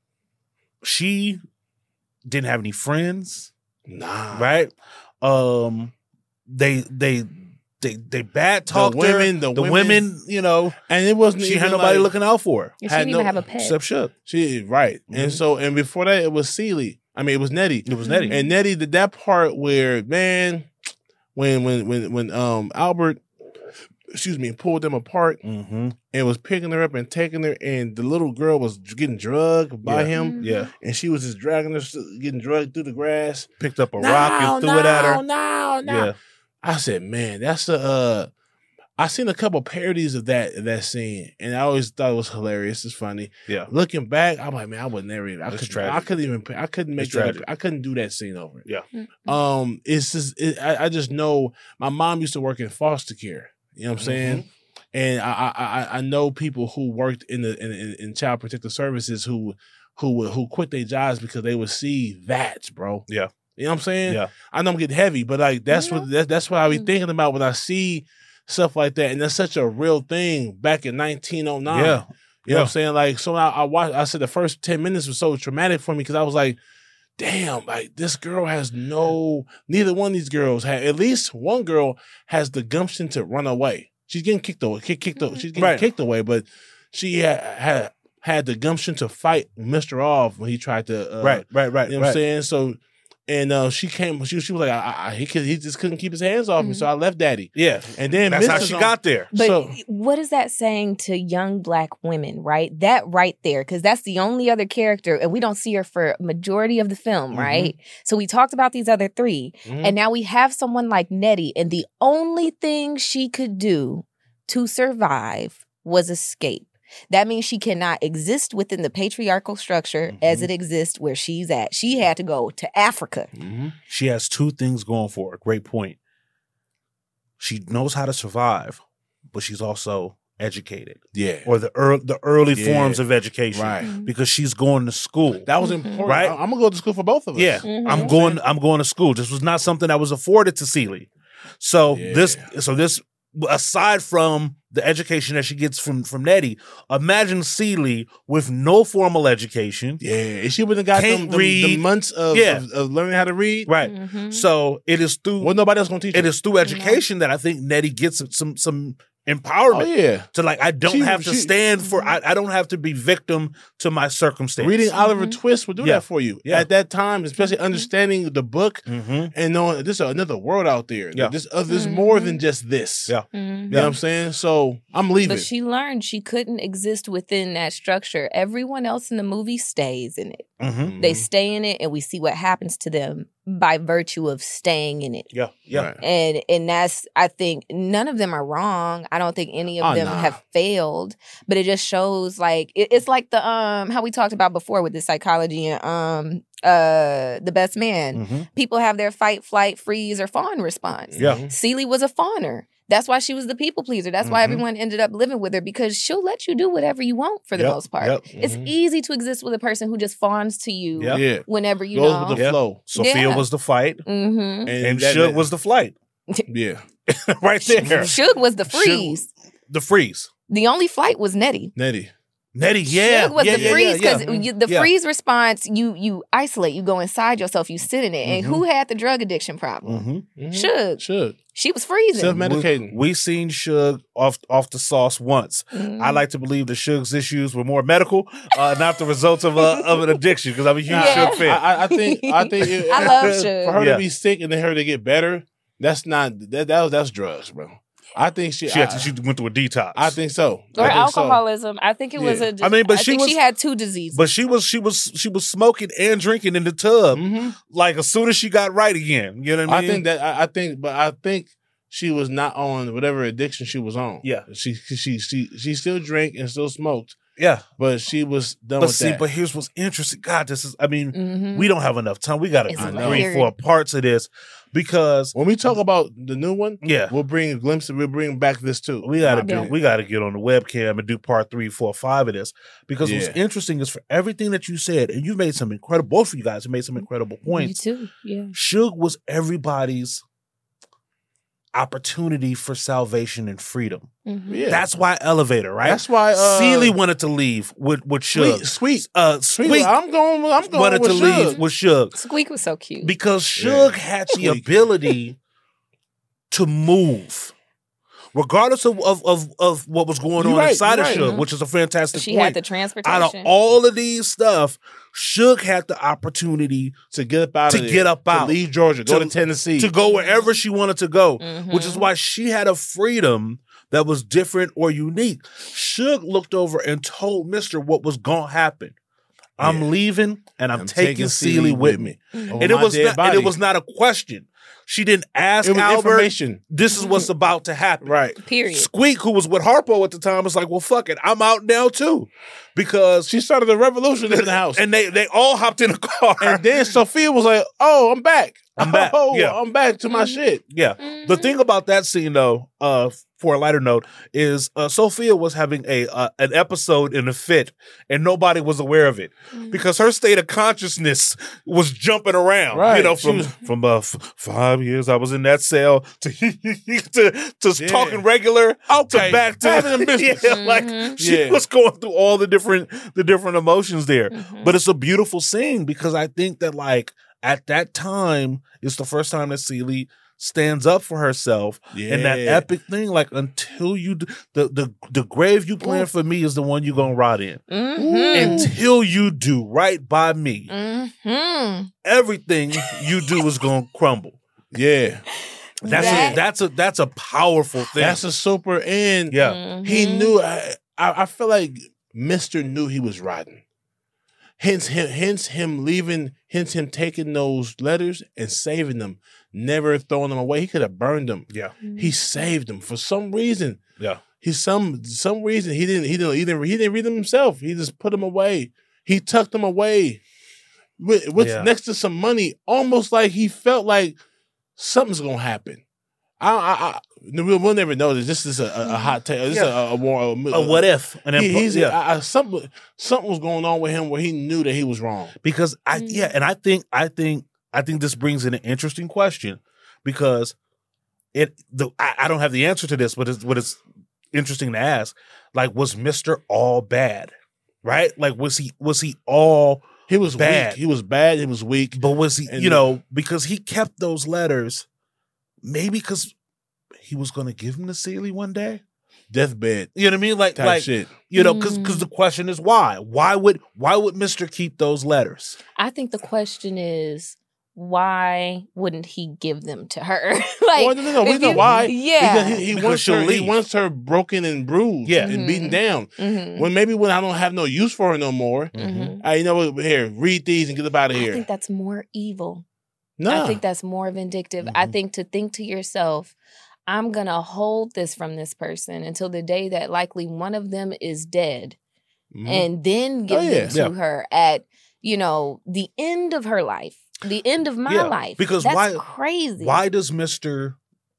Speaker 5: she didn't have any friends.
Speaker 6: Nah.
Speaker 5: Right. They bad talked
Speaker 6: The women-
Speaker 5: her.
Speaker 6: the
Speaker 5: women,
Speaker 6: women-
Speaker 5: you know,
Speaker 6: And it wasn't.
Speaker 5: she
Speaker 6: even
Speaker 5: had nobody
Speaker 6: like,
Speaker 5: looking out for her.
Speaker 7: And she
Speaker 6: Had
Speaker 7: didn't
Speaker 6: no-
Speaker 7: even have a pet.
Speaker 5: Except Shook.
Speaker 6: She right. And so and before that it was Celie. I mean it was Nettie.
Speaker 5: It was Nettie.
Speaker 6: And Nettie did that part where man, when Albert, pulled them apart
Speaker 5: Mm-hmm.
Speaker 6: and was picking her up and taking her, and the little girl was getting drugged by
Speaker 5: Yeah.
Speaker 6: him,
Speaker 5: Yeah.
Speaker 6: and she was just dragging her, getting drugged through the grass.
Speaker 5: Picked up a rock and threw it at her.
Speaker 6: No.
Speaker 5: Yeah.
Speaker 6: I said, man, that's I seen a couple parodies of that scene, and I always thought it was hilarious. It's funny.
Speaker 5: Yeah.
Speaker 6: Looking back, I'm like, man, I would never even.
Speaker 5: It's tragic.
Speaker 6: I couldn't make
Speaker 5: It's
Speaker 6: that.
Speaker 5: tragic.
Speaker 6: I couldn't do that scene over.
Speaker 5: Yeah.
Speaker 6: It's just. I just know my mom used to work in foster care. You know what I'm saying? And I know people who worked in child protective services who quit their jobs because they would see that, bro.
Speaker 5: Yeah.
Speaker 6: You know what I'm saying?
Speaker 5: Yeah.
Speaker 6: I know I'm getting heavy, but like that's what I be thinking about when I see stuff like that, and that's such a real thing back in 1909.
Speaker 5: Yeah.
Speaker 6: You know what I'm saying? Like, so I watched. I said the first 10 minutes was so traumatic for me because I was like, damn, like this girl has neither one of these girls had. At least one girl has the gumption to run away. She's getting kicked away. She's getting kicked away, but she had the gumption to fight Mr. Off when he tried to.
Speaker 5: Right.
Speaker 6: You know what I'm saying? So. And she came. She was like, he just couldn't keep his hands off me, so I left Daddy.
Speaker 5: Yeah,
Speaker 6: and then
Speaker 5: that's how
Speaker 6: Mr.
Speaker 5: she got there.
Speaker 7: But
Speaker 6: So-
Speaker 7: what is that saying to young Black women, right? That right there, because that's the only other character, and we don't see her for majority of the film, right? So we talked about these other three, and now we have someone like Nettie, and the only thing she could do to survive was escape. That means she cannot exist within the patriarchal structure as it exists where she's at. She had to go to Africa.
Speaker 5: She has two things going for her. Great point. She knows how to survive, but she's also educated.
Speaker 6: Yeah.
Speaker 5: Or the early
Speaker 6: Yeah.
Speaker 5: forms of education.
Speaker 6: Right.
Speaker 5: Because she's going to school.
Speaker 6: That was important.
Speaker 5: Right?
Speaker 6: I'm gonna go to school for both of us.
Speaker 5: Yeah. I'm going to school. This was not something that was afforded to Celie. So this aside from the education that she gets from Nettie, imagine Celie with no formal education.
Speaker 6: Yeah. And she wouldn't have got
Speaker 5: Can't
Speaker 6: the
Speaker 5: read.
Speaker 6: months of learning how to read.
Speaker 5: Right. So it is through
Speaker 6: Well, nobody else gonna teach her.
Speaker 5: it is through education that I think Nettie gets some empowerment.
Speaker 6: Oh, yeah.
Speaker 5: To like, I don't have to stand for, I don't have to be victim to my circumstance.
Speaker 6: Reading Oliver Twist will do that for you.
Speaker 5: Yeah.
Speaker 6: At that time, especially understanding the book and knowing there's another world out there.
Speaker 5: Yeah.
Speaker 6: There's more than just this.
Speaker 5: Yeah.
Speaker 6: You know what I'm saying? So I'm leaving.
Speaker 7: But she learned she couldn't exist within that structure. Everyone else in the movie stays in it. They stay in it, and we see what happens to them by virtue of staying in it.
Speaker 5: Yeah, yeah.
Speaker 6: Right.
Speaker 7: And that's, I think, none of them are wrong. I don't think any of them have failed, but it just shows like it's like the how we talked about before with the psychology and The Best Man. People have their fight, flight, freeze, or fawn response.
Speaker 5: Yeah.
Speaker 7: Celie was a fawner. That's why she was the people pleaser. That's why everyone ended up living with her, because she'll let you do whatever you want for the most part. It's easy to exist with a person who just fawns to you whenever you
Speaker 6: Goes
Speaker 7: know.
Speaker 6: with the flow.
Speaker 5: Sophia was the fight, and Suge was the flight.
Speaker 6: Yeah.
Speaker 5: Right there.
Speaker 7: Suge was the freeze.
Speaker 5: The freeze.
Speaker 7: The only flight was Nettie.
Speaker 5: Nettie, yeah.
Speaker 7: Suge was the freeze, because the freeze
Speaker 5: Mm-hmm.
Speaker 7: response, you isolate, you go inside yourself, you sit in it. And who had the drug addiction problem? Suge. She was freezing.
Speaker 6: Self-medicating.
Speaker 5: We seen Suge off the sauce once. I like to believe that Suge's issues were more medical, not the result of an addiction. Because I'm a huge Suge fan.
Speaker 6: I think
Speaker 7: I love Suge.
Speaker 6: For her to be sick and then her to get better, that's drugs, bro. I think she
Speaker 5: went through a detox.
Speaker 6: I think so.
Speaker 7: Or alcoholism. I think it was a.
Speaker 5: I mean, but she
Speaker 7: had two diseases.
Speaker 5: But she was smoking and drinking in the tub like as soon as she got right again. You know what I mean?
Speaker 6: I think she was not on whatever addiction she was on.
Speaker 5: Yeah,
Speaker 6: she still drank and still smoked.
Speaker 5: Yeah,
Speaker 6: but she was done with that.
Speaker 5: But here's what's interesting. God, this is. I mean, we don't have enough time. We got to do 3-4 parts of this. Because
Speaker 6: when we talk about the new one, we'll bring a glimpse. We'll bring back this too.
Speaker 5: We got to get on the webcam and do part 3, 4, 5 of this. Because what's interesting is for everything that you said, and you've made some incredible. Both of you guys have made some incredible points.
Speaker 7: You too. Yeah.
Speaker 5: Suge was everybody's opportunity for salvation and freedom.
Speaker 6: Yeah.
Speaker 5: That's why Elevator, right?
Speaker 6: That's why
Speaker 5: Celie wanted to leave with Suge.
Speaker 6: Squeak.
Speaker 5: I'm going wanted
Speaker 6: with
Speaker 5: to
Speaker 6: Suge.
Speaker 5: leave with Suge.
Speaker 7: Squeak was so cute.
Speaker 5: Because Suge had the ability to move. Regardless of what was going on inside of Suge, which is a fantastic
Speaker 7: she
Speaker 5: point.
Speaker 7: had the transportation.
Speaker 5: Out of all of these stuff, Suge had the opportunity
Speaker 6: to get up out, to leave Georgia, go to Tennessee,
Speaker 5: to go wherever she wanted to go, which is why she had a freedom that was different or unique. Suge looked over and told Mister what was gonna happen. I'm leaving, and I'm taking Celie with me. And it was not a question. She didn't ask Albert, this is what's about to happen.
Speaker 6: Right.
Speaker 7: Period.
Speaker 5: Squeak, who was with Harpo at the time, was like, well, fuck it. I'm out now, too. Because
Speaker 6: she started a revolution in the house.
Speaker 5: And they all hopped in a car.
Speaker 6: And then Sophia was like, oh, I'm back.
Speaker 5: I'm back.
Speaker 6: I'm back to my shit.
Speaker 5: Yeah. The thing about that scene, though, for a lighter note, is Sophia was having an episode in a fit, and nobody was aware of it because her state of consciousness was jumping around.
Speaker 6: Right.
Speaker 5: You know, from 5 years I was in that cell to talking regular, to back to having a business. She was going through all the different emotions there. But it's a beautiful scene because I think that like at that time it's the first time that Celie stands up for herself and that epic thing, like until you the grave you plan for me is the one you're gonna rot in. Until you do right by me, everything you do is gonna crumble.
Speaker 6: Yeah.
Speaker 5: That's a powerful thing.
Speaker 6: That's a super end.
Speaker 5: Yeah.
Speaker 6: He knew. I feel like Mr. knew he was rotten. Hence him leaving. Hence him taking those letters and saving them, never throwing them away. He could have burned them.
Speaker 5: Yeah.
Speaker 6: He saved them for some reason.
Speaker 5: Yeah.
Speaker 6: Some reason he didn't read them himself. He just put them away. He tucked them away with next to some money, almost like he felt like something's gonna happen. We'll never know this. This is a hot take. This is a
Speaker 5: what if? And
Speaker 6: something was going on with him where he knew that he was wrong.
Speaker 5: Because I think this brings in an interesting question because I don't have the answer to this, but it's interesting to ask. Like, was Mr. all bad? Right? Like, was he all?
Speaker 6: He was
Speaker 5: bad.
Speaker 6: Weak. He was bad. He was weak.
Speaker 5: But was he? Because he kept those letters. Maybe because he was going to give him to Celie one day.
Speaker 6: deathbed
Speaker 5: You know what I mean? Like
Speaker 6: type shit.
Speaker 5: You know, because the question is why? Why would Mr. keep those letters?
Speaker 7: I think the question is, why wouldn't he give them to her?
Speaker 6: Well, no, we know why.
Speaker 7: Yeah.
Speaker 6: Because he
Speaker 5: Because
Speaker 6: wants
Speaker 5: she'll
Speaker 6: her. He
Speaker 5: leave.
Speaker 6: wants her broken and bruised,
Speaker 5: Yeah.
Speaker 6: and beaten down.
Speaker 7: Mhm.
Speaker 6: When I don't have no use for her no more,
Speaker 7: Mhm.
Speaker 6: you know what? Here, read these and get up out of
Speaker 7: I
Speaker 6: here.
Speaker 7: think that's more evil.
Speaker 6: No,
Speaker 7: I think that's more vindictive. I think to think to yourself, I'm going to hold this from this person until the day that likely one of them is dead and then give them to her at, the end of her life, the end of my life.
Speaker 5: Because
Speaker 7: that's crazy.
Speaker 5: Why does Mr.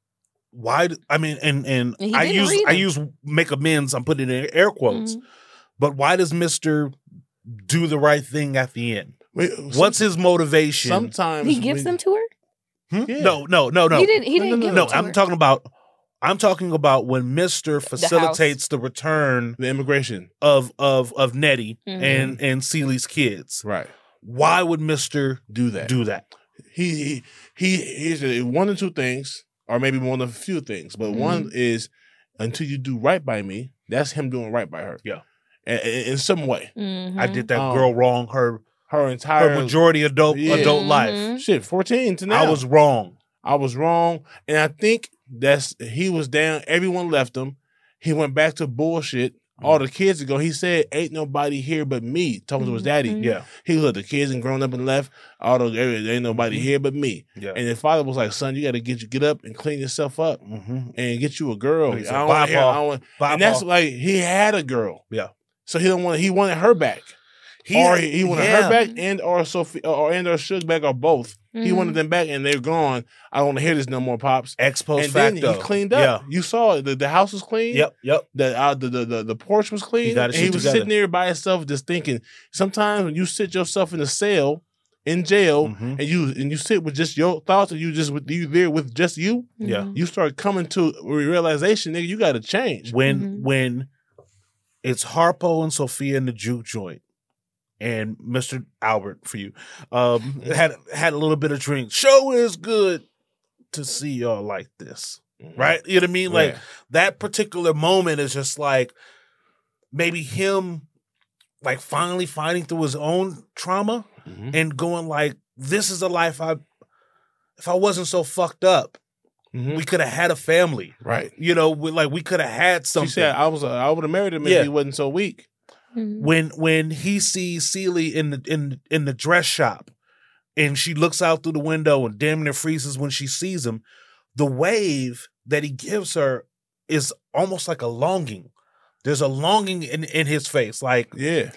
Speaker 5: And
Speaker 7: He
Speaker 5: I
Speaker 7: didn't read them.
Speaker 5: use make amends, I'm putting it in air quotes.
Speaker 7: Mhm.
Speaker 5: But why does Mr. do the right thing at the end? What's his motivation?
Speaker 6: Sometimes
Speaker 7: He gives them to her?
Speaker 6: Yeah.
Speaker 5: No.
Speaker 7: He didn't give
Speaker 5: No,
Speaker 7: them to
Speaker 5: I'm
Speaker 7: her.
Speaker 5: talking about when Mr. facilitates the return
Speaker 6: the immigration.
Speaker 5: of Nettie
Speaker 7: Mhm.
Speaker 5: and Ceely's kids.
Speaker 6: Right.
Speaker 5: Why would Mr.
Speaker 6: Do that.
Speaker 5: do that?
Speaker 6: He's one or two things, or maybe one of a few things. But one is until you do right by me, that's him doing right by her.
Speaker 5: Yeah.
Speaker 6: In some way.
Speaker 7: Mhm.
Speaker 5: I did that girl wrong
Speaker 6: Her entire
Speaker 5: her majority adult life.
Speaker 6: shit, 14 to now.
Speaker 5: I was wrong.
Speaker 6: And I think he was down. Everyone left him. He went back to bullshit. All the kids ago, he said, "Ain't nobody here but me." Talking to his daddy.
Speaker 5: Yeah.
Speaker 6: He looked, the kids and grown up and left. Ain't nobody here but me.
Speaker 5: Yeah.
Speaker 6: And his father was like, "Son, you got to get up and clean yourself up and get you a girl."
Speaker 5: He said,
Speaker 6: I don't
Speaker 5: "Bye,
Speaker 6: wanna hear- I
Speaker 5: Paul.
Speaker 6: don't wanna-"
Speaker 5: Bye,
Speaker 6: And that's
Speaker 5: Paul.
Speaker 6: like he had a girl,
Speaker 5: Yeah.
Speaker 6: so he wanted her back. He wanted her back and or Sophie or Suge back or both. He wanted them back and they're gone. I don't want to hear this no more, pops.
Speaker 5: Ex post
Speaker 6: And
Speaker 5: facto.
Speaker 6: then he cleaned up.
Speaker 5: Yeah.
Speaker 6: You saw it. The house was clean.
Speaker 5: Yep.
Speaker 6: The porch was clean.
Speaker 5: He got
Speaker 6: And
Speaker 5: his
Speaker 6: he
Speaker 5: shit
Speaker 6: was
Speaker 5: together.
Speaker 6: sitting there by himself, just thinking. Sometimes when you sit yourself in a cell in jail and you sit with just your thoughts and you there with just you,
Speaker 5: Yeah.
Speaker 6: you start coming to a realization, nigga, you got to change.
Speaker 5: When it's Harpo and Sophia in the juke joint, and Mr. Albert for you had a little bit of drink. Show is good to see y'all like this, right? You know what I mean? Like that particular moment is just like maybe him, like finally fighting through his own trauma and going like, "This is a life if I wasn't so fucked up." We could have had a family,
Speaker 6: right?
Speaker 5: We could have had something.
Speaker 6: She said, "I would have married him if he wasn't so weak."
Speaker 5: When he sees Ceely in the dress shop, and she looks out through the window and damn near freezes when she sees him, the wave that he gives her is almost like a longing. There's a longing in his face, like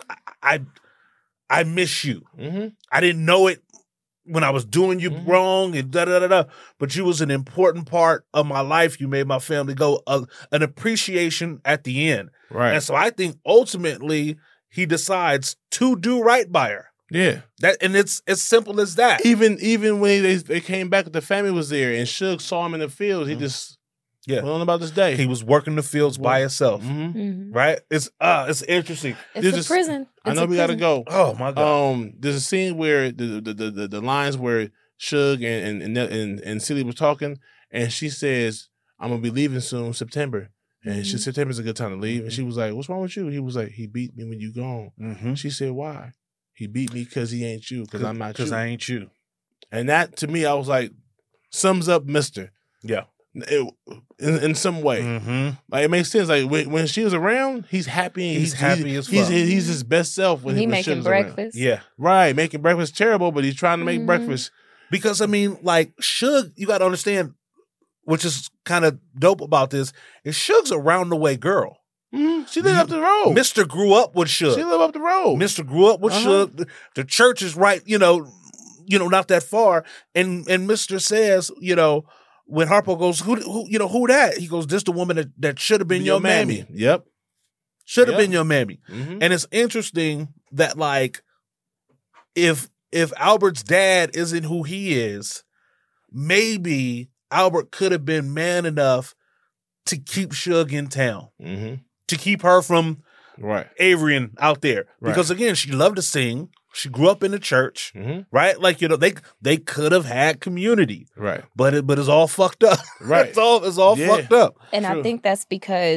Speaker 5: I miss you. I didn't know it when I was doing you wrong and but you was an important part of my life. You made my family go. An appreciation at the end,
Speaker 6: right?
Speaker 5: And so I think ultimately he decides to do right by her.
Speaker 6: Yeah,
Speaker 5: and it's as simple as that.
Speaker 6: Even when they came back, the family was there, and Suge saw him in the fields. He just went on about this day.
Speaker 5: He was working the fields by himself, right? It's interesting.
Speaker 7: It's a prison.
Speaker 6: I know we got to go.
Speaker 5: Oh my god!
Speaker 6: There's a scene where the lines where Suge and Ceely was talking, and she says, "I'm gonna be leaving soon, September." And September's a good time to leave. And she was like, "What's wrong with you?" He was like, "He beat me when you gone." She said, "Why?" He beat me because he ain't you, because I'm not you.
Speaker 5: Because I ain't you.
Speaker 6: And that, to me, I was like, sums up Mr.
Speaker 5: Yeah.
Speaker 6: In some way. Like, it makes sense. Like, when she was around, he's happy.
Speaker 5: He's happy as fuck.
Speaker 6: He's his best self when
Speaker 7: he
Speaker 6: when
Speaker 7: making
Speaker 6: Suge's
Speaker 7: breakfast.
Speaker 6: around.
Speaker 5: Yeah.
Speaker 6: Right. Making breakfast terrible, but he's trying to make breakfast.
Speaker 5: Because, I mean, like, Suge, you got to understand, which is kind of dope about this, is Suge's a round-the-way girl.
Speaker 6: She lived up the road.
Speaker 5: Mr. grew up with Suge.
Speaker 6: She lived up the road.
Speaker 5: Mr. grew up with Suge. The church is right, not that far. And Mr. says, when Harpo goes, who that? He goes, this the woman that should have been your mammy.
Speaker 6: Yep.
Speaker 5: Should have been your mammy. And it's interesting that, like, if Albert's dad isn't who he is, maybe Albert could have been man enough to keep Suge in town. To keep her from Avery out there. Because again, she loved to sing. She grew up in the church. Right? Like, they could have had community.
Speaker 6: Right.
Speaker 5: But it's all fucked up.
Speaker 6: Right.
Speaker 5: It's all fucked up.
Speaker 7: And I think that's because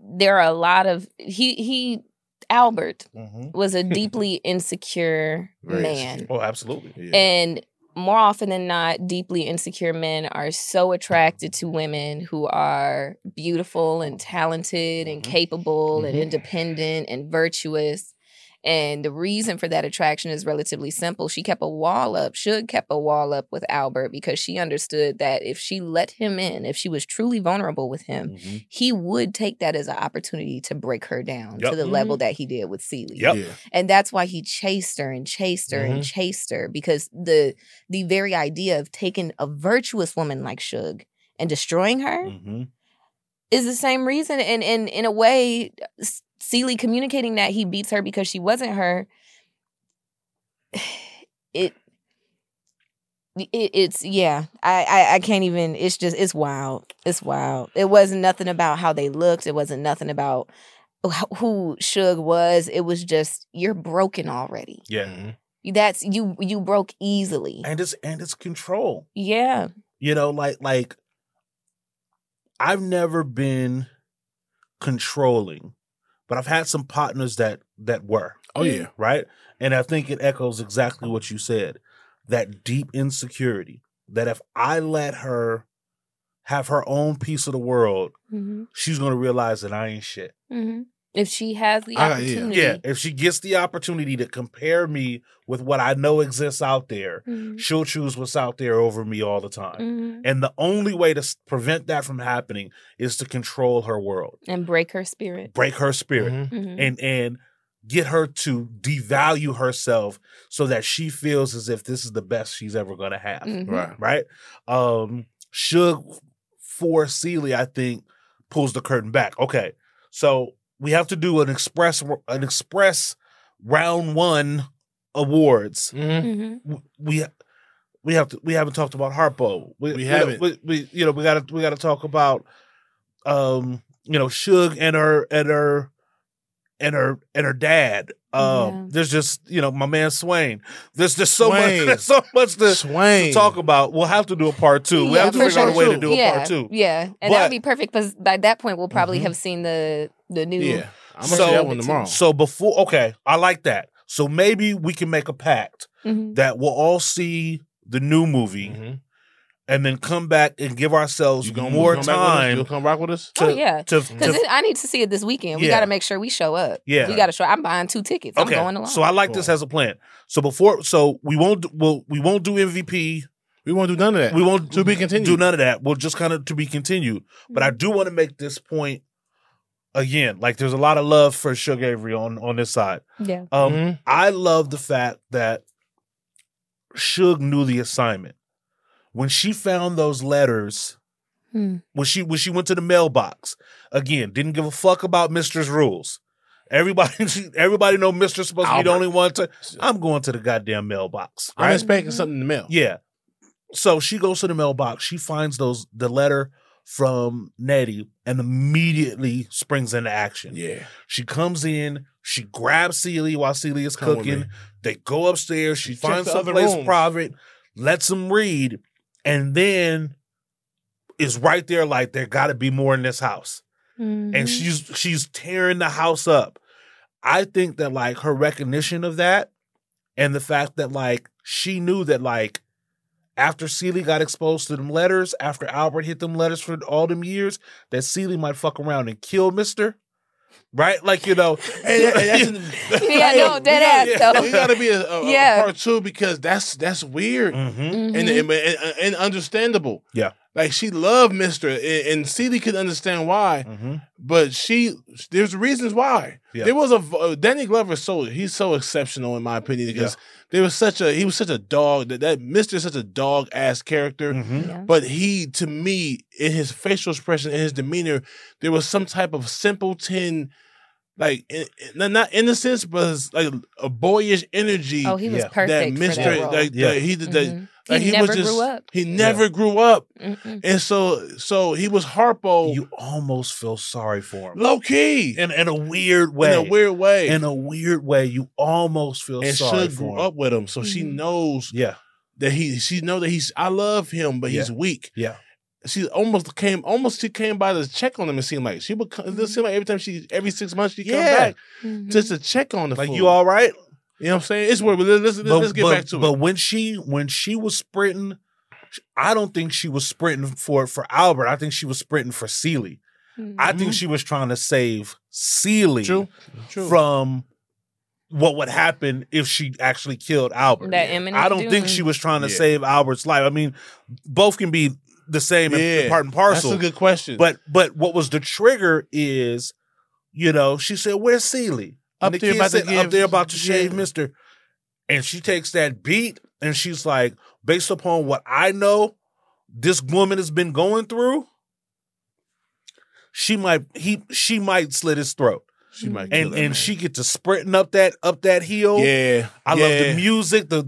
Speaker 7: there are a lot of Albert
Speaker 5: Mhm.
Speaker 7: was a deeply insecure
Speaker 6: Very
Speaker 7: man.
Speaker 6: insecure.
Speaker 5: Oh, absolutely.
Speaker 6: Yeah.
Speaker 7: And more often than not, deeply insecure men are so attracted to women who are beautiful and talented and capable and independent and virtuous. And the reason for that attraction is relatively simple. She kept a wall up. Suge kept a wall up with Albert because she understood that if she let him in, if she was truly vulnerable with him,
Speaker 5: Mhm.
Speaker 7: he would take that as an opportunity to break her down
Speaker 5: Yep.
Speaker 7: to the level that he did with Celie.
Speaker 5: Yep.
Speaker 6: Yeah.
Speaker 7: And that's why he chased her and chased her and chased her, because the very idea of taking a virtuous woman like Suge and destroying her
Speaker 5: Mhm.
Speaker 7: is the same reason. And in a way, Celie communicating that he beats her because she wasn't her, it's yeah. I can't even. It's just it's wild. It's wild. It wasn't nothing about how they looked. It wasn't nothing about who Suge was. It was just you're broken already.
Speaker 5: Yeah.
Speaker 7: That's you broke easily.
Speaker 5: And it's control.
Speaker 7: Yeah.
Speaker 5: You know, like I've never been controlling, but I've had some partners that were.
Speaker 6: Oh yeah.
Speaker 5: Right? And I think it echoes exactly what you said. That deep insecurity. That if I let her have her own piece of the world,
Speaker 7: Mm-hmm.
Speaker 5: she's gonna realize that I ain't shit.
Speaker 7: Mm-hmm. If she has the
Speaker 6: Yeah.
Speaker 7: opportunity.
Speaker 5: Yeah, if she gets the opportunity to compare me with what I know exists out there,
Speaker 7: Mhm.
Speaker 5: she'll choose what's out there over me all the time.
Speaker 7: Mhm.
Speaker 5: And the only way to prevent that from happening is to control her world,
Speaker 7: And break her spirit.
Speaker 5: break her spirit,
Speaker 7: Mhm.
Speaker 5: and get her to devalue herself so that she feels as if this is the best she's ever going to have.
Speaker 7: Mhm.
Speaker 6: Right.
Speaker 5: Right? Suge for Celie, I think, pulls the curtain back. Okay, so we have to do an express round one awards.
Speaker 6: Mm-hmm.
Speaker 7: Mhm.
Speaker 5: We haven't talked about Harpo.
Speaker 6: We haven't.
Speaker 5: We gotta talk about Suge and her dad.
Speaker 7: Yeah.
Speaker 5: There's just my man Swain. There's just so
Speaker 6: Swain.
Speaker 5: much. So much to
Speaker 6: Swain.
Speaker 5: talk about. We'll have to do a part two. We
Speaker 7: Yeah,
Speaker 5: have to
Speaker 7: for
Speaker 5: figure out a
Speaker 7: sure.
Speaker 5: way to do a
Speaker 7: yeah,
Speaker 5: part two.
Speaker 7: Yeah, and
Speaker 5: But-
Speaker 7: that'd be perfect because by that point we'll probably
Speaker 5: Mhm.
Speaker 7: have seen the new.
Speaker 6: Yeah. I'm gonna
Speaker 5: So-
Speaker 6: see that one tomorrow.
Speaker 5: So I like that. So maybe we can make a pact
Speaker 7: Mhm.
Speaker 5: that we'll all see the new movie
Speaker 6: Mhm.
Speaker 5: and then come back and give ourselves more
Speaker 6: You'll
Speaker 5: time
Speaker 6: come rock with us?
Speaker 5: to,
Speaker 7: Oh, yeah.
Speaker 5: to,
Speaker 7: Because I need to see it this weekend. We
Speaker 5: Yeah.
Speaker 7: got to make sure we show up.
Speaker 5: Yeah.
Speaker 7: we got to show. I'm buying 2 tickets. I'm going along.
Speaker 5: So I like this as a plan. So we won't do MVP.
Speaker 6: We won't do none of that.
Speaker 5: We won't
Speaker 6: To be continued.
Speaker 5: do none of that. We'll just kind of to be continued. But I do want to make this point again. Like there's a lot of love for Suge Avery on this side.
Speaker 7: yeah.
Speaker 6: Mhm.
Speaker 5: I love the fact that Suge knew the assignment. When she found those letters,
Speaker 7: Hmm.
Speaker 5: when she went to the mailbox, again, didn't give a fuck about Mister's rules. Everybody know Mister's supposed to be the
Speaker 6: Albert.
Speaker 5: only one to. I'm going to the goddamn mailbox.
Speaker 6: I'm
Speaker 5: Right?
Speaker 6: expecting something in the mail.
Speaker 5: Yeah. So she goes to the mailbox. She finds the letter from Nettie and immediately springs into action.
Speaker 6: Yeah.
Speaker 5: She comes in. She grabs Celie while Celie is
Speaker 6: Come with
Speaker 5: cooking.
Speaker 6: me.
Speaker 5: They go upstairs. She
Speaker 6: Check
Speaker 5: finds
Speaker 6: the other
Speaker 5: someplace
Speaker 6: rooms.
Speaker 5: private, lets them read, and then is right there like there got to be more in this house.
Speaker 7: Mhm.
Speaker 5: And she's tearing the house up. I think that like her recognition of that and the fact that like she knew that like after Celie got exposed to them letters, after Albert hit them letters for all them years, that Celie might fuck around and kill Mister. Right? Like,
Speaker 6: And that's,
Speaker 7: Yeah, no, dead ass, though.
Speaker 6: It got to be a
Speaker 7: Yeah.
Speaker 6: part two because that's weird
Speaker 5: Mhm.
Speaker 6: and understandable.
Speaker 5: Yeah.
Speaker 6: Like she loved Mister, and Celie could understand why,
Speaker 5: Mhm.
Speaker 6: but there's reasons why.
Speaker 5: Yeah.
Speaker 6: There was Danny Glover. He's so exceptional in my opinion because he was such a dog. That Mister is such a dog ass character.
Speaker 5: Mhm.
Speaker 7: Yeah.
Speaker 6: But he, to me, in his facial expression, in his demeanor, there was some type of simpleton, like not innocence, but it's like a boyish energy.
Speaker 7: Oh, he was
Speaker 5: Yeah.
Speaker 7: perfect
Speaker 6: that
Speaker 7: for
Speaker 6: Mister,
Speaker 7: that role.
Speaker 6: like
Speaker 7: Mhm. He never grew up.
Speaker 6: He never grew up,
Speaker 7: Mm-mm.
Speaker 6: and so he was Harpo,
Speaker 5: You almost feel sorry for him.
Speaker 6: low key,
Speaker 5: In a weird way.
Speaker 6: in a weird way,
Speaker 5: In a weird way, you almost feel
Speaker 6: and
Speaker 5: sorry
Speaker 6: Suge
Speaker 5: for
Speaker 6: grew
Speaker 5: him.
Speaker 6: up with him, so she
Speaker 7: Mhm.
Speaker 6: knows
Speaker 5: Yeah.
Speaker 6: that she know that I love him, but he's
Speaker 5: Yeah.
Speaker 6: weak.
Speaker 5: Yeah.
Speaker 6: she came by to check on him. It seemed like it seemed like every 6 months she come back just to check on the
Speaker 5: like
Speaker 6: fool.
Speaker 5: you all right?
Speaker 6: You know what I'm saying? It's weird, but let's get back to it.
Speaker 5: But when she was sprinting, I don't think she was sprinting for Albert. I think she was sprinting for Celie. I think she was trying to save Celie from what would happen if she actually killed Albert.
Speaker 7: That imminent
Speaker 5: I don't
Speaker 7: doom.
Speaker 5: think she was trying to save Albert's life. I mean, both can be the same in part and parcel.
Speaker 6: That's a good question.
Speaker 5: But what was the trigger is, she said, "Where's Celie?"
Speaker 6: Up
Speaker 5: And the
Speaker 6: there
Speaker 5: kid
Speaker 6: about to
Speaker 5: said,
Speaker 6: give-
Speaker 5: up there about to shave
Speaker 6: yeah.
Speaker 5: Mister. And she takes that beat and she's like, based upon what I know this woman has been going through, she might slit his throat.
Speaker 6: She might kill that man.
Speaker 5: And she get to sprinting up that hill.
Speaker 6: Yeah.
Speaker 5: I love the music, the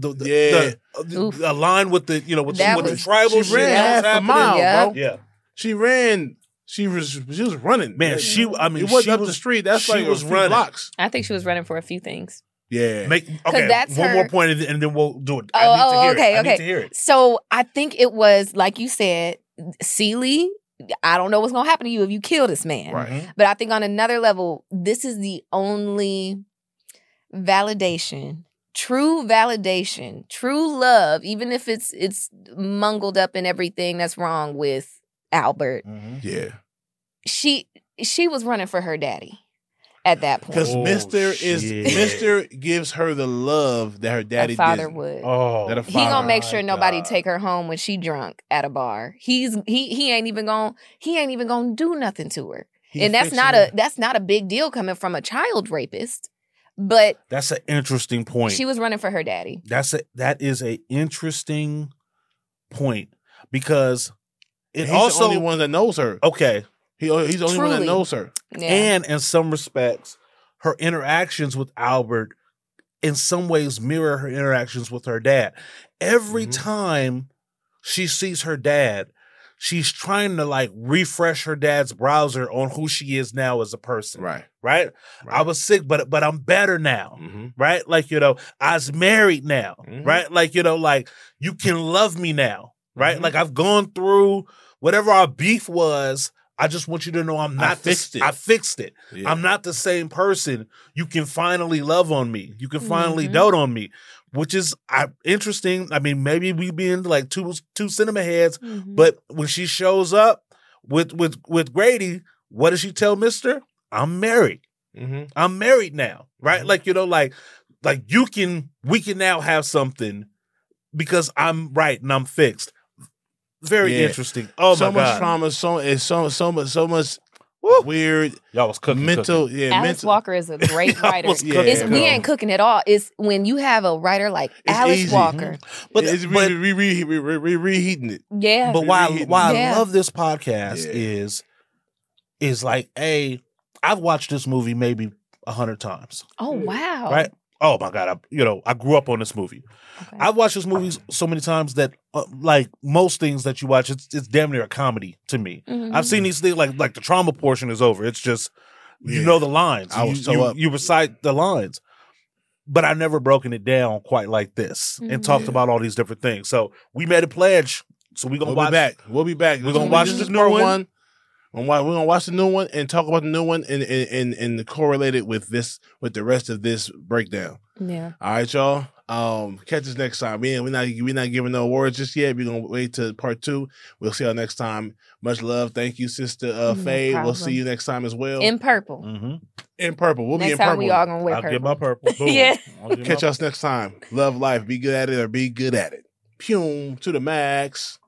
Speaker 5: line with the with the tribal
Speaker 6: She
Speaker 5: shit.
Speaker 6: ran half a mile, bro.
Speaker 5: Yeah.
Speaker 6: She ran. She was running.
Speaker 5: Man,
Speaker 6: it wasn't up the street. That's
Speaker 5: she
Speaker 6: like
Speaker 5: was
Speaker 6: a few
Speaker 5: running.
Speaker 6: blocks.
Speaker 7: I think she was running for a few things.
Speaker 6: Yeah.
Speaker 7: that's
Speaker 5: one
Speaker 7: her-
Speaker 5: more point and then we'll do it.
Speaker 7: Oh,
Speaker 5: I need to hear
Speaker 7: okay.
Speaker 5: it. I need to hear it.
Speaker 7: So I think it was, like you said, Celie, I don't know what's going to happen to you if you kill this man.
Speaker 6: Right.
Speaker 7: But I think on another level, this is the only validation, true love, even if it's mungled up in everything that's wrong with Albert.
Speaker 6: Yeah.
Speaker 7: She was running for her daddy at that point.
Speaker 6: Because Mister gives her the love that her daddy
Speaker 7: a father
Speaker 6: didn't.
Speaker 7: would.
Speaker 5: Oh,
Speaker 6: That a
Speaker 7: He gonna
Speaker 6: father-
Speaker 7: make sure nobody take her home when she drunk at a bar. He ain't even gonna do nothing to her. And that's not a big deal coming from a child rapist. But
Speaker 5: that's an interesting point.
Speaker 7: she was running for her daddy.
Speaker 5: That is an interesting point because
Speaker 6: He's
Speaker 5: also
Speaker 6: the only one that knows her.
Speaker 5: okay.
Speaker 6: He's the only one that
Speaker 7: Truly.
Speaker 6: knows her.
Speaker 7: Yeah.
Speaker 5: And in some respects, her interactions with Albert in some ways mirror her interactions with her dad. Every time she sees her dad, she's trying to like refresh her dad's browser on who she is now as a person. Right? I was sick, but I'm better now. Right? Like, I was married now. Right? Like, like you can love me now. Right? Like I've gone through whatever our beef was. I just want you to know I fixed it.
Speaker 6: Yeah.
Speaker 5: I'm not the same person. You can finally love on me. You can finally dote on me, which is interesting. I mean, maybe we being like two cinema heads, but when she shows up with Grady, what does she tell Mister? I'm married. I'm married now, right? Like we can now have something because I'm right and I'm fixed. Very interesting. Oh
Speaker 6: so
Speaker 5: my
Speaker 6: much
Speaker 5: God.
Speaker 6: trauma, so much weird.
Speaker 5: Y'all was cooking.
Speaker 6: Mental.
Speaker 5: cooking.
Speaker 6: Yeah,
Speaker 7: Alice Walker is a great writer.
Speaker 5: was cooking.
Speaker 7: We ain't cooking at all. It's when you have a writer like Alice
Speaker 6: easy.
Speaker 7: Walker.
Speaker 5: But
Speaker 6: it's reheating it.
Speaker 7: Yeah.
Speaker 5: But why
Speaker 7: Yeah.
Speaker 5: I love this podcast is like, I've watched this movie maybe 100 times.
Speaker 7: Oh wow.
Speaker 5: Right? Oh my God. I grew up on this movie.
Speaker 7: Okay.
Speaker 5: I've watched this movie so many times that like most things that you watch, it's damn near a comedy to me. I've seen these things like the trauma portion is over. It's just, you know the lines.
Speaker 6: I was so up.
Speaker 5: You recite the lines. But I've never broken it down quite like this and talked about all these different things. So we made a pledge. So we're going to watch.
Speaker 6: We'll be back.
Speaker 5: We're gonna watch
Speaker 6: This
Speaker 5: the
Speaker 6: is
Speaker 5: new
Speaker 6: part
Speaker 5: one.
Speaker 6: We're gonna watch the new one and talk about the new one and correlate it with the rest of this breakdown.
Speaker 7: Yeah.
Speaker 6: All right, y'all. Catch us next time. We're not giving no awards just yet. We're gonna wait to part 2. We'll see y'all next time. Much love. Thank you, Sister Faye. We'll
Speaker 7: problem.
Speaker 6: see you next time as well.
Speaker 7: In purple.
Speaker 6: In purple. We'll be
Speaker 7: Next
Speaker 6: in
Speaker 7: time
Speaker 6: purple.
Speaker 7: we all gonna wear
Speaker 5: I'll
Speaker 7: purple.
Speaker 5: get my purple. Boom.
Speaker 7: Yeah.
Speaker 5: I'll get
Speaker 6: Catch
Speaker 5: my-
Speaker 6: us next time. Love life. Be good at it or be good at it. Pum to the max.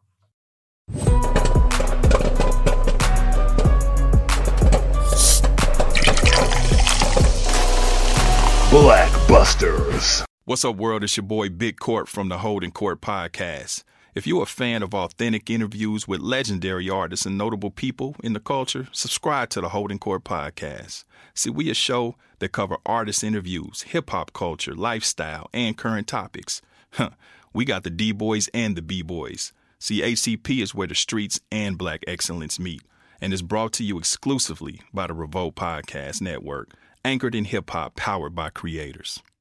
Speaker 8: Blackbusters. What's up, world? It's your boy Big Court from the Holding Court Podcast. If you're a fan of authentic interviews with legendary artists and notable people in the culture, subscribe to the Holding Court Podcast. See, we a show that cover artist interviews, hip-hop culture, lifestyle, and current topics. We got the D-Boys and the B-Boys. See, HCP is where the streets and black excellence meet, and is brought to you exclusively by the Revolt Podcast Network, anchored in hip-hop, powered by creators.